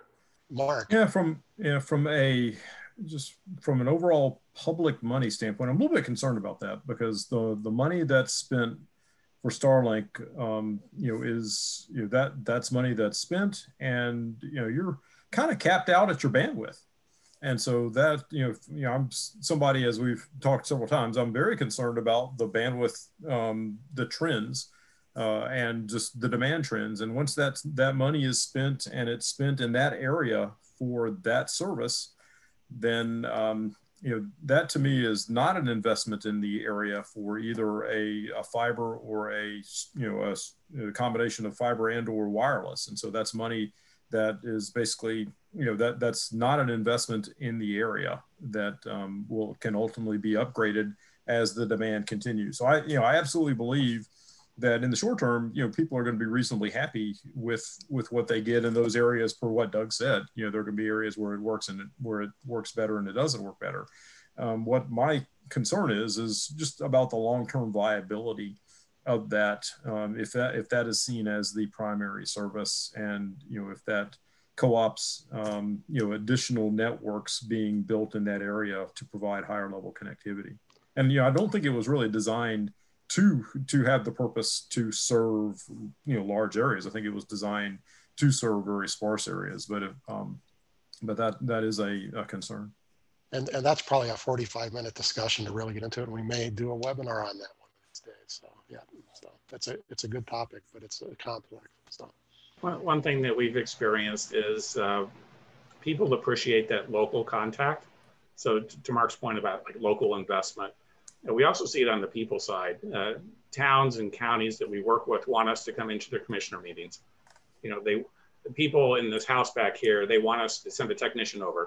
Mark. Yeah, from yeah, from a just from an overall public money standpoint, I'm a little bit concerned about that, because the the money that's spent for Starlink, um, you know, is you know that that's money that's spent, and you know you're kind of capped out at your bandwidth. And so that, you know, you know, I'm somebody, as we've talked several times, I'm very concerned about the bandwidth, um, the trends, uh, and just the demand trends. And once that that money is spent, and it's spent in that area for that service, then um, you know, that to me is not an investment in the area for either a, a fiber or a you know a, a combination of fiber and or wireless. And so that's money that is basically, you know, that that's not an investment in the area that um, will can ultimately be upgraded as the demand continues. So I, you know, I absolutely believe that in the short term, you know, people are going to be reasonably happy with with what they get in those areas. Per what Doug said, you know, there are going to be areas where it works and it, where it works better and it doesn't work better. Um, what my concern is is just about the long-term viability of that, um, if that if that is seen as the primary service, and you know if that co-ops um, you know additional networks being built in that area to provide higher level connectivity. And you know I don't think it was really designed to to have the purpose to serve you know large areas. I think it was designed to serve very sparse areas. But if, um, but that that is a, a concern. And and that's probably a forty-five minute discussion to really get into it. And we may do a webinar on that one of these days. So yeah, so that's a it's a good topic, but it's a complex. So one, one thing that we've experienced is uh, people appreciate that local contact. So to, to Mark's point about like local investment, and we also see it on the people side. Uh, towns and counties that we work with want us to come into their commissioner meetings. You know, they the people in this house back here, they want us to send a technician over.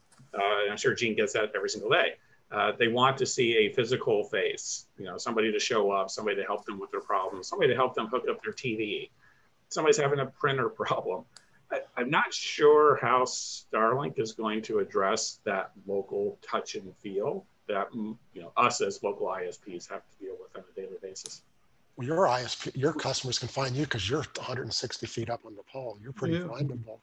Uh, I'm sure Gene gets that every single day. Uh, they want to see a physical face, you know, somebody to show up, somebody to help them with their problems, somebody to help them hook up their T V. Somebody's having a printer problem. I, I'm not sure how Starlink is going to address that local touch and feel that, you know, us as local I S Ps have to deal with on a daily basis. well, your I S P, your customers can find you because you're one hundred sixty feet up on the pole. You're pretty Yeah. findable.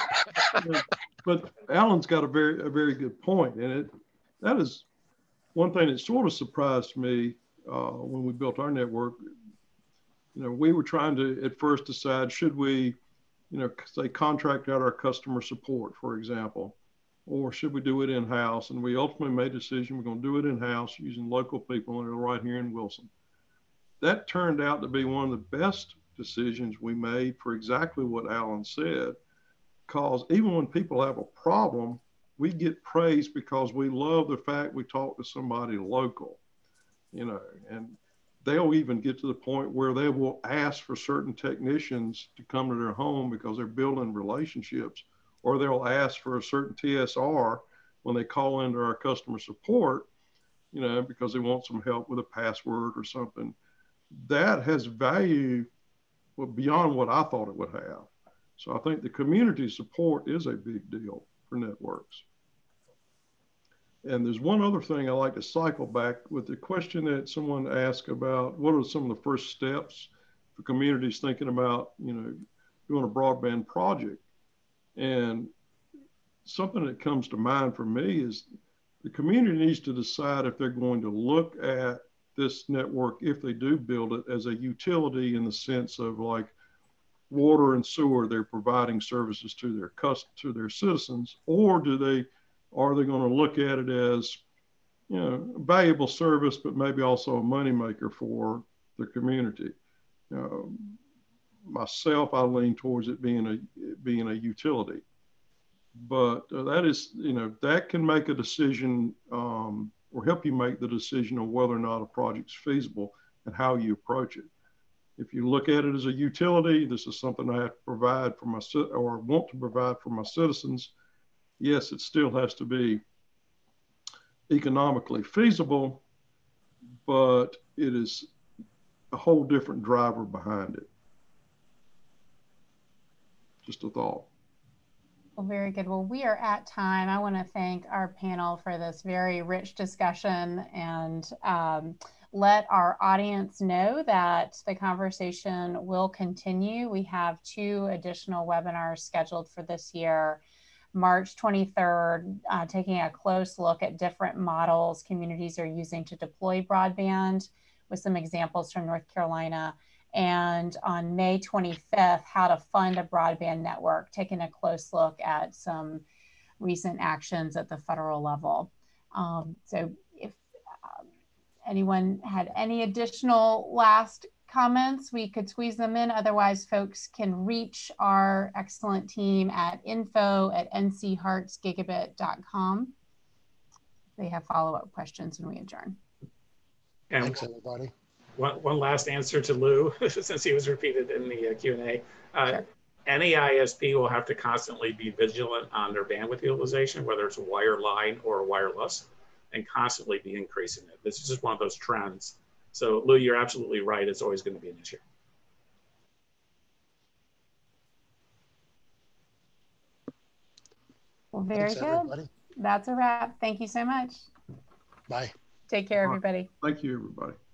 But Alan's got a very a very good point, and it that is one thing that sort of surprised me uh, when we built our network. You know, we were trying to at first decide, should we, you know, say contract out our customer support, for example, or should we do it in-house? And we ultimately made a decision we're going to do it in-house using local people that are right here in Wilson. That turned out to be one of the best decisions we made for exactly what Alan said. Because even when people have a problem, we get praised because we love the fact we talk to somebody local, you know, and they'll even get to the point where they will ask for certain technicians to come to their home because they're building relationships, or they'll ask for a certain T S R when they call into our customer support, you know, because they want some help with a password or something. That has value beyond what I thought it would have. So I think the community support is a big deal for networks. And there's one other thing I like to cycle back with the question that someone asked about what are some of the first steps for communities thinking about, you know, doing a broadband project. And something that comes to mind for me is the community needs to decide if they're going to look at this network, if they do build it, as a utility in the sense of like water and sewer, they're providing services to their cust to their citizens, or do they are they going to look at it as, you know, a valuable service, but maybe also a moneymaker for the community? Um, myself, I lean towards it being a being a utility, but uh, that is, you know, that can make a decision um, or help you make the decision of whether or not a project's feasible and how you approach it. If you look at it as a utility, this is something I have to provide for my, or want to provide for my citizens. Yes, it still has to be economically feasible, but it is a whole different driver behind it. Just a thought. Well, very good. Well, we are at time. I want to thank our panel for this very rich discussion, and um, let our audience know that the conversation will continue. We have two additional webinars scheduled for this year. March twenty-third, uh, taking a close look at different models communities are using to deploy broadband, with some examples from North Carolina. And on May twenty-fifth, how to fund a broadband network, taking a close look at some recent actions at the federal level. Um, so if um, anyone had any additional last comments, we could squeeze them in. Otherwise, folks can reach our excellent team at info at n c hearts gigabit dot com. They have follow-up questions when we adjourn. And Thanks, everybody. One, one last answer to Lou, since he was repeated in the uh, Q and A. Uh, Sure. Any I S P will have to constantly be vigilant on their bandwidth utilization, whether it's a wireline or wireless, and constantly be increasing it. This is just one of those trends. So Lou, you're absolutely right. It's always going to be an issue. Well, very Thanks, good. everybody. That's a wrap. Thank you so much. Bye. Take care, everybody. Thank you, everybody.